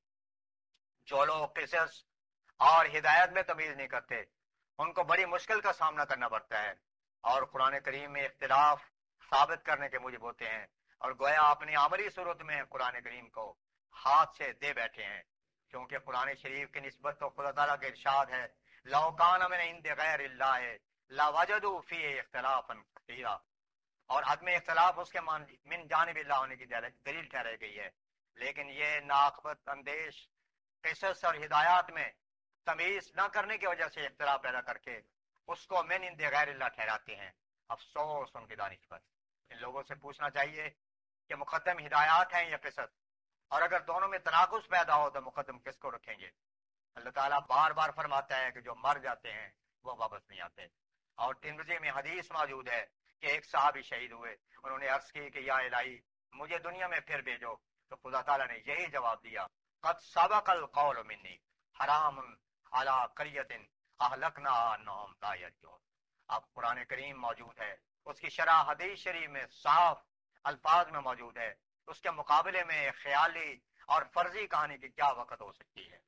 جو لوگ قصص اور ہدایت میں تمیز نہیں کرتے ان کو بڑی مشکل کا سامنا کرنا پڑتا ہے، اور قرآن کریم میں اختلاف ثابت کرنے کے موجب ہوتے ہیں، اور گویا اپنی عملی صورت میں قرآن کریم کو ہاتھ سے دے بیٹھے ہیں، کیونکہ قرآن شریف کی نسبت تو خدا تعالیٰ کا ارشاد ہے لَوْ كَانَ مِنْ عِنْدِ غَيْرِ اللَّهِ لَوَجَدُوا فِيهِ اخْتِلَافًا كَثِيرًا، اور عدم اختلاف اس کے من جانب اللہ ہونے کی دلیل ٹھہرائی گئی ہے۔ لیکن یہ ناقبت اندیش قصص اور ہدایات میں تمیز نہ کرنے کی وجہ سے اختلاف پیدا کر کے اس کو من عند غیر اللہ ٹھہراتے ہیں۔ افسوس ان کی دانش پر۔ ان لوگوں سے پوچھنا چاہیے کہ مقدم ہدایات ہیں یا قصص، اور اگر دونوں میں تناقض پیدا ہو تو مقدم کس کو رکھیں گے؟ اللہ تعالیٰ بار بار فرماتا ہے کہ جو مر جاتے ہیں وہ واپس نہیں آتے، اور ترمذی میں حدیث موجود ہے کہ ایک صحابی شہید ہوئے، انہوں نے عرض کی کہ یا الہی مجھے دنیا میں پھر بھیجو، تو خدا تعالیٰ نے یہی جواب دیا قد سبق القول منی حرام علی قریۃ اہلکناھا انہم لا یرجعون۔ اب قرآن کریم موجود ہے، اس کی شرح حدیث شریف میں صاف الفاظ میں موجود ہے، اس کے مقابلے میں خیالی اور فرضی کہانی کی کیا وقت ہو سکتی ہے؟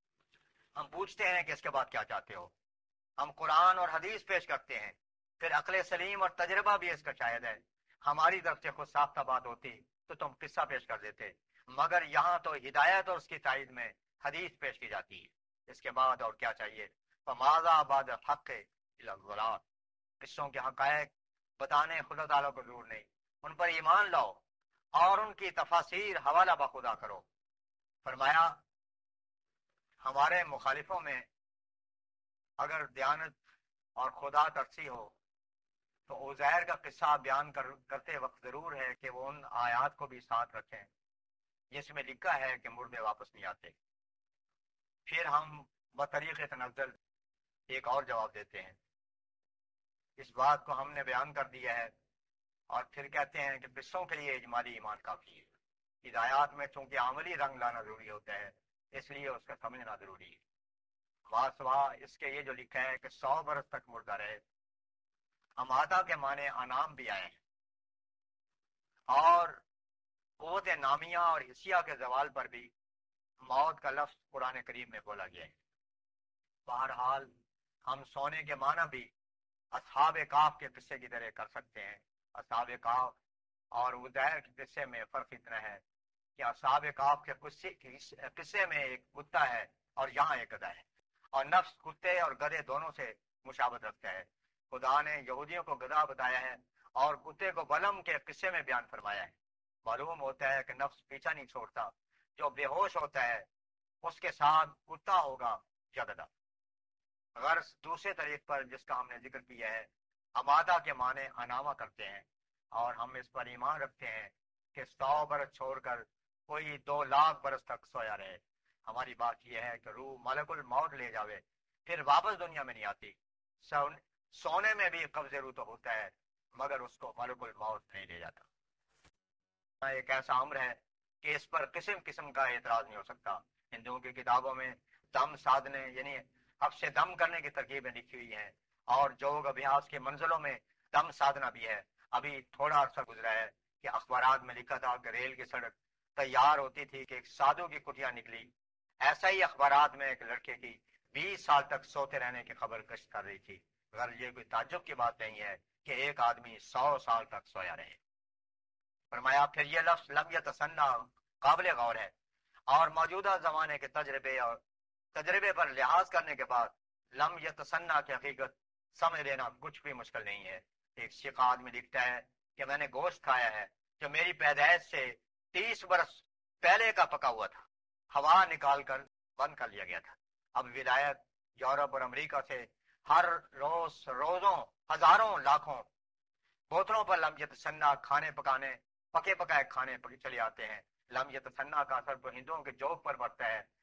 ہم پوچھتے ہیں کہ اس کے بعد کیا چاہتے ہو؟ ہم قرآن اور حدیث پیش کرتے ہیں، پھر عقل سلیم اور تجربہ بھی اس کا شاہد ہے۔ ہماری طرف سے خود ساختہ بات ہوتی تو تم قصہ پیش کر دیتے، مگر یہاں تو ہدایت اور اس کی تائید میں حدیث پیش کی جاتی ہے۔ اس کے بعد اور کیا چاہیے؟ فماذا بعد الحق الا الضلال، قصوں کے حقائق بتانے خدا تعالیٰ کو ضرور نہیں، ان پر ایمان لاؤ اور ان کی تفاسیر حوالہ بخدا کرو۔ فرمایا ہمارے مخالفوں میں اگر دیانت اور خدا ترسی ہو تو عزیر کا قصہ بیان کرتے وقت ضرور ہے کہ وہ ان آیات کو بھی ساتھ رکھیں جس میں لکھا ہے کہ مردے واپس نہیں آتے۔ پھر ہم بطریق تنزل ایک اور جواب دیتے ہیں، اس بات کو ہم نے بیان کر دیا ہے، اور پھر کہتے ہیں کہ قصوں کے لیے اجمالی ایمان کافی ہے۔ ہدایات میں چونکہ عملی رنگ لانا ضروری ہوتا ہے اس لیے اس کا سمجھنا ضروری ہے۔ واسوا اس کے یہ جو لکھا ہے کہ 100 برس تک مردہ رہے، اماتا کے معنی انام بھی آئے ہیں، اور قوت نامیہ اور حسیہ کے زوال پر بھی موت کا لفظ قرآن کریم میں بولا گیا ہے۔ بہرحال ہم سونے کے معنی بھی اصحاب کاف کے قصے کی طرح کر سکتے ہیں۔ اصحاب کاف اور عزیر کے قصے میں فرق اتنا ہے کہ اصحاب کاف کے قصے میں ایک کتا ہے اور یہاں ایک گدھا ہے، اور نفس کتے اور گدھے دونوں سے مشابہت رکھتا ہے۔ خدا نے یہودیوں کو گدھا بتایا ہے اور کتے کو بلم کے قصے میں بیان فرمایا ہے۔ معلوم ہوتا ہے کہ نفس پیچھا نہیں چھوڑتا، جو بے ہوش ہوتا ہے اس کے ساتھ کتا ہوگا یا گدھا۔ غرض دوسرے طریق پر جس کا ہم نے ذکر کیا ہے، امادہ کے معنی انامہ کرتے ہیں، اور ہم اس پر ایمان رکھتے ہیں کہ 100 برس چھوڑ کر کوئی 2 لاکھ برس تک سویا رہے۔ ہماری بات یہ ہے کہ روح ملک الموت لے جاوے پھر واپس دنیا میں نہیں آتی۔ سونے میں بھی قبض روح تو ہوتا ہے مگر اس کو ملک الموت نہیں لے جاتا۔ ایک ایسا امر ہے کہ اس پر قسم قسم کا اعتراض نہیں ہو سکتا۔ ہندوؤں کی کتابوں میں دم سادھنے یعنی اب سے دم کرنے کی ترکیبیں لکھی ہوئی ہیں، اور جوگ ابھیاس کے منزلوں میں دم سادھنا بھی ہے۔ ابھی تھوڑا عرصہ گزرا ہے کہ اخبارات میں لکھا تھا کہ ریل کی سڑک تیار ہوتی تھی کہ ایک سادھو کی کٹیا نکلی۔ ایسا ہی اخبارات میں ایک لڑکے کی 20 سال تک سوتے رہنے کی خبر کش کر رہی تھی۔ غرض یہ کوئی تعجب کی بات نہیں ہے کہ ایک آدمی 100 سال تک سویا رہے۔ فرمایا پھر یہ لفظ لم یتسنہ قابل غور ہے، اور موجودہ زمانے کے تجربے پر لحاظ کرنے کے بعد لم یتسنہ کی حقیقت سمجھ لینا کچھ بھی مشکل نہیں ہے۔ ایک سکھ آدمی لکھتا ہے کہ میں نے گوشت کھایا ہے جو میری پیدائش سے 30 برس پہلے کا پکا ہوا تھا، ہوا نکال کر بند کر لیا گیا تھا۔ اب ولایت یورپ اور امریکہ سے ہر روزوں ہزاروں لاکھوں بوتلوں پر لم یتسنہ کھانے پکانے پکے پکائے کھانے چلے آتے ہیں۔ لم یتسنہ کا اثر تو ہندوؤں کے جوک پر پڑتا ہے،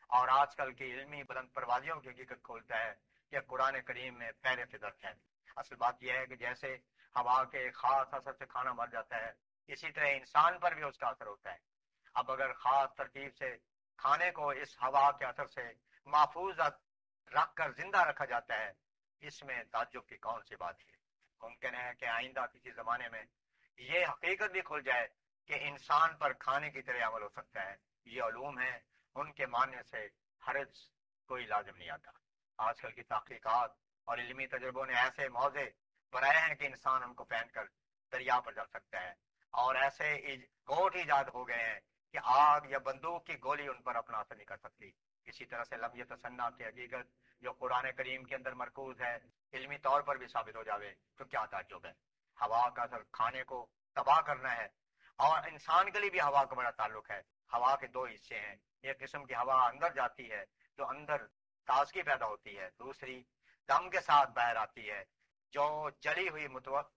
اور آج کل کی علمی بلند پروازیوں کی حقیقت کھولتا ہے کہ قرآن کریم میں پہلے فطرت ہے۔ اصل بات یہ ہے کہ جیسے ہوا کے خاص اثر سے کھانا مر جاتا ہے، اسی طرح انسان پر بھی اس کا اثر ہوتا ہے۔ اب اگر خاص ترتیب سے کھانے کو اس ہوا کے اثر سے محفوظ رکھ کر زندہ رکھا جاتا ہے، اس میں تعجب کی کون سی بات ہے؟ ممکن ہے کہ آئندہ کسی زمانے میں یہ حقیقت بھی کھل جائے کہ انسان پر کھانے کی طرح عمل ہو سکتا ہے۔ یہ علوم ہیں، ان کے ماننے سے حرج کوئی لازم نہیں آتا۔ آج کل کی تحقیقات اور علمی تجربوں نے ایسے موضع بنائے ہیں کہ انسان ان کو پہن کر دریا پر جل سکتا ہے، اور ایسے گوٹ ایجاد ہو گئے ہیں کہ آگ یا بندوق کی گولی ان پر اپنا اثر نہیں کر سکتی۔ اسی طرح سے لم یتصنع کی حقیقت جو قرآن کریم کے اندر مرکوز ہے، علمی طور پر بھی ثابت ہو جاوے تو کیا تعجب ہے۔ ہوا کا اثر کھانے کو تباہ کرنا ہے، اور انسان کے لیے بھی ہوا کا بڑا تعلق ہے۔ ہوا کے دو حصے ہیں، ایک قسم کی ہوا اندر جاتی ہے جو اندر تازگی پیدا ہوتی ہے، دوسری دم کے ساتھ باہر آتی ہے جو جلی ہوئی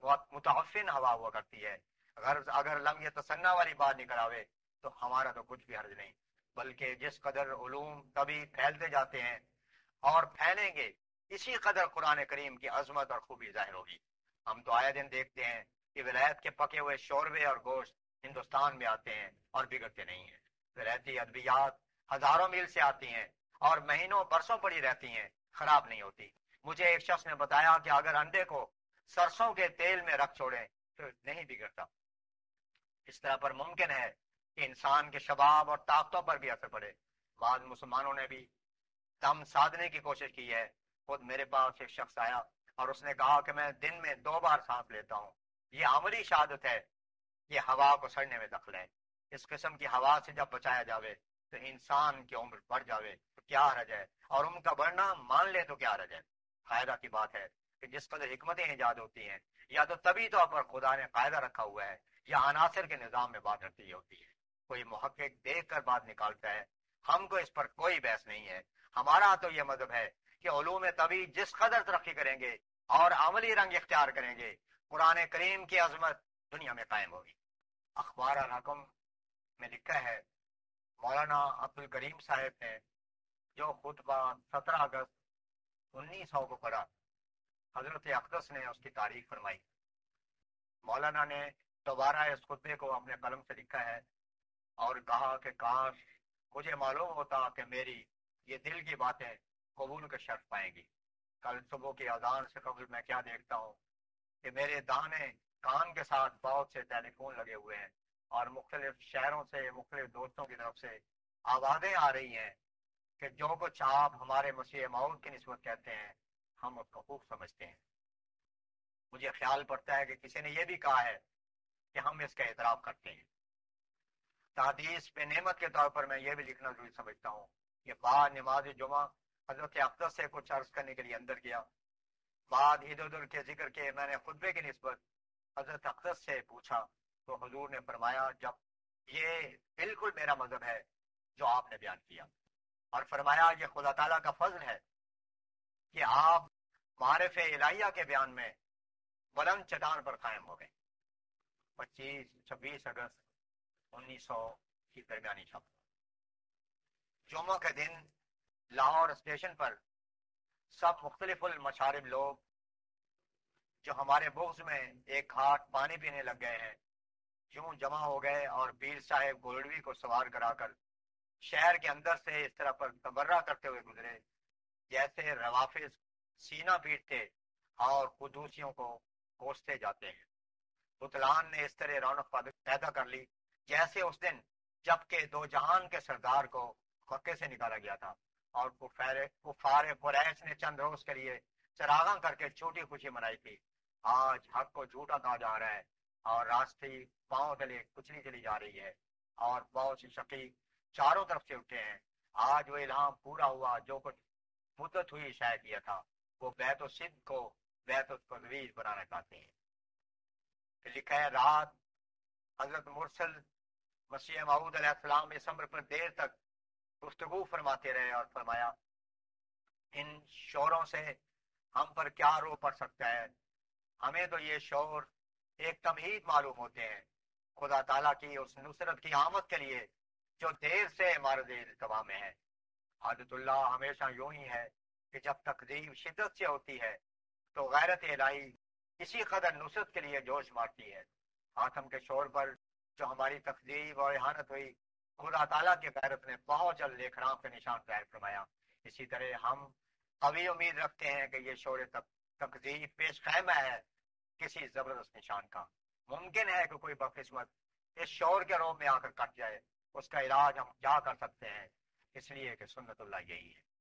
متعفن ہوا ہوا کرتی ہے۔ اگر لم یتصنع والی بات نکل آوے تو ہمارا تو کچھ بھی حرج نہیں، بلکہ جس قدر علوم کبھی پھیلتے جاتے ہیں اور پھیلیں گے، اسی قدر قرآن کریم کی عظمت اور خوبی ظاہر ہوگی۔ ہم تو آئے دن دیکھتے ہیں کہ ولایت کے پکے ہوئے شوربے اور گوشت ہندوستان میں آتے ہیں اور بگڑتے نہیں ہیں۔ ولایتی ادویات ہزاروں میل سے آتی ہیں اور مہینوں برسوں پڑی رہتی ہیں، خراب نہیں ہوتی۔ مجھے ایک شخص نے بتایا کہ اگر انڈے کو سرسوں کے تیل میں رکھ چھوڑیں تو نہیں بگڑتا۔ اس طرح پر ممکن ہے کہ انسان کے شباب اور طاقتوں پر بھی اثر پڑے۔ بعض مسلمانوں نے بھی دم سادنے کی کوشش کی ہے۔ خود میرے پاس ایک شخص آیا اور اس نے کہا کہ میں دن میں 2 بار سانس لیتا ہوں، یہ عملی شہادت ہے، یہ ہوا کو سڑنے میں دخل ہے۔ اس قسم کی ہوا سے جب بچایا جاوے تو انسان کی عمر بڑھ جاوے تو کیا حرج ہے، اور ان کا بڑھنا مان لے تو کیا حرج ہے۔ قاعدہ کی بات ہے کہ جس قدر حکمتیں ایجاد ہوتی ہیں، یا تو طبی طور پر خدا نے قاعدہ رکھا ہوا ہے، یا عناصر کے نظام میں بات رکھی ہوتی ہے۔ کوئی محقق دیکھ کر بات نکالتا ہے، ہم کو اس پر کوئی بحث نہیں ہے۔ ہمارا تو یہ مذہب ہے کہ علوم طبی جس قدر ترقی کریں گے اور عملی رنگ اختیار کریں گے، قرآن کریم کی عظمت دنیا میں قائم ہوگی۔ اخبار الحکم میں لکھا ہے، مولانا عبد الکریم صاحب نے جو خطبہ 17 اگست 1900 کو پڑھا، حضرت اقدس نے اس کی تعریف فرمائی۔ مولانا نے دوبارہ اس خطبے کو اپنے قلم سے لکھا ہے اور کہا کہ کاش مجھے معلوم ہوتا کہ میری یہ دل کی باتیں قبول کا شرف پائیں گی۔ کل صبح کی اذان سے قبل میں کیا دیکھتا ہوں کہ میرے دانے کان کے ساتھ بہت سے ٹیلی فون لگے ہوئے ہیں، اور مختلف شہروں سے مختلف دوستوں کی طرف سے آوازیں آ رہی ہیں کہ جو کچھ آپ ہمارے مسیح موعود کی نسبت کہتے ہیں ہم اس کو خوب سمجھتے ہیں۔ مجھے خیال پڑتا ہے کہ کسی نے یہ بھی کہا ہے کہ ہم اس کا اعتراف کرتے ہیں۔ تحدیث پہ نعمت کے طور پر میں یہ بھی لکھنا ضروری سمجھتا ہوں کہ بعد نماز جمعہ حضرت اقدس سے کچھ عرض کرنے کے لیے اندر گیا۔ بعد عید الفطر کے ذکر کے میں نے خطبے کی نسبت حضرت اقدس سے پوچھا تو حضور نے فرمایا، جب یہ بالکل میرا مذہب ہے جو آپ نے بیان کیا، اور فرمایا یہ خدا تعالیٰ کا فضل ہے کہ آپ معارف الہیہ کے بیان میں بلند چٹان پر قائم ہو گئے۔ 26 اگست 1900 کی درمیانی شب جمعہ کے دن لاہور اسٹیشن پر سب مختلف المشارب لوگ جو ہمارے بغض میں ایک گھاٹ پانی پینے لگ گئے ہیں، یوں جمع ہو گئے اور پیر صاحب گولڈوی کو سوار کرا کر شہر کے اندر سے اس طرح پر تبرہ کرتے ہوئے گزرے جیسے روافظ سینہ پیٹتے اور قدوسیوں کو کوستے جاتے ہیں۔ بطلان نے اس طرح رونق پیدا کر لی جیسے اس دن جبکہ دو جہان کے سردار کو مکے سے نکالا گیا تھا، اور کفار قریش نے چند روز کے لیے چراغاں کر کے چھوٹی خوشی منائی تھی۔ آج حق کو جھوٹا کہا جا رہا ہے اور راستے پاؤں تلے کچلی چلی جا رہی ہے، اور بہت سی شقیق چاروں طرف سے اٹھے ہیں۔ آج وہ الہام پورا ہوا جو کچھ مدت ہوئی شائع کیا تھا، وہ بیت الصدق کو بیت التقویز بنانا چاہتے ہیں۔ پھر لکھا ہے، رات حضرت مرسل مسیح موعود علیہ السلام اس امر پر دیر تک گفتگو فرماتے رہے اور فرمایا، ان شوروں سے ہم پر کیا رو پڑ سکتا ہے؟ ہمیں تو یہ شور ایک تمہید معلوم ہوتے ہیں خدا تعالیٰ کی اس نصرت کی آمد کے لیے جو دیر سے ہمارے التوا میں ہے۔ عادت اللہ ہمیشہ یوں ہی ہے کہ جب تکذیب شدت سے ہوتی ہے تو غیرت الہی اسی قدر نصرت کے لیے جوش مارتی ہے۔ حاتم کے شور پر جو ہماری تکذیب اور اہانت ہوئی، خدا تعالیٰ کی غیرت نے بہت جلد ایک راہ کے نشان ظاہر فرمایا۔ اسی طرح ہم قوی امید رکھتے ہیں کہ یہ شور تکذیب پیش خیمہ ہے کسی زبردست نشان کا۔ ممکن ہے کہ کوئی بدقسمت اس شور کے روم میں آ کر کٹ جائے، اس کا علاج ہم کیا کر سکتے ہیں؟ اس لیے کہ سنت اللہ یہی ہے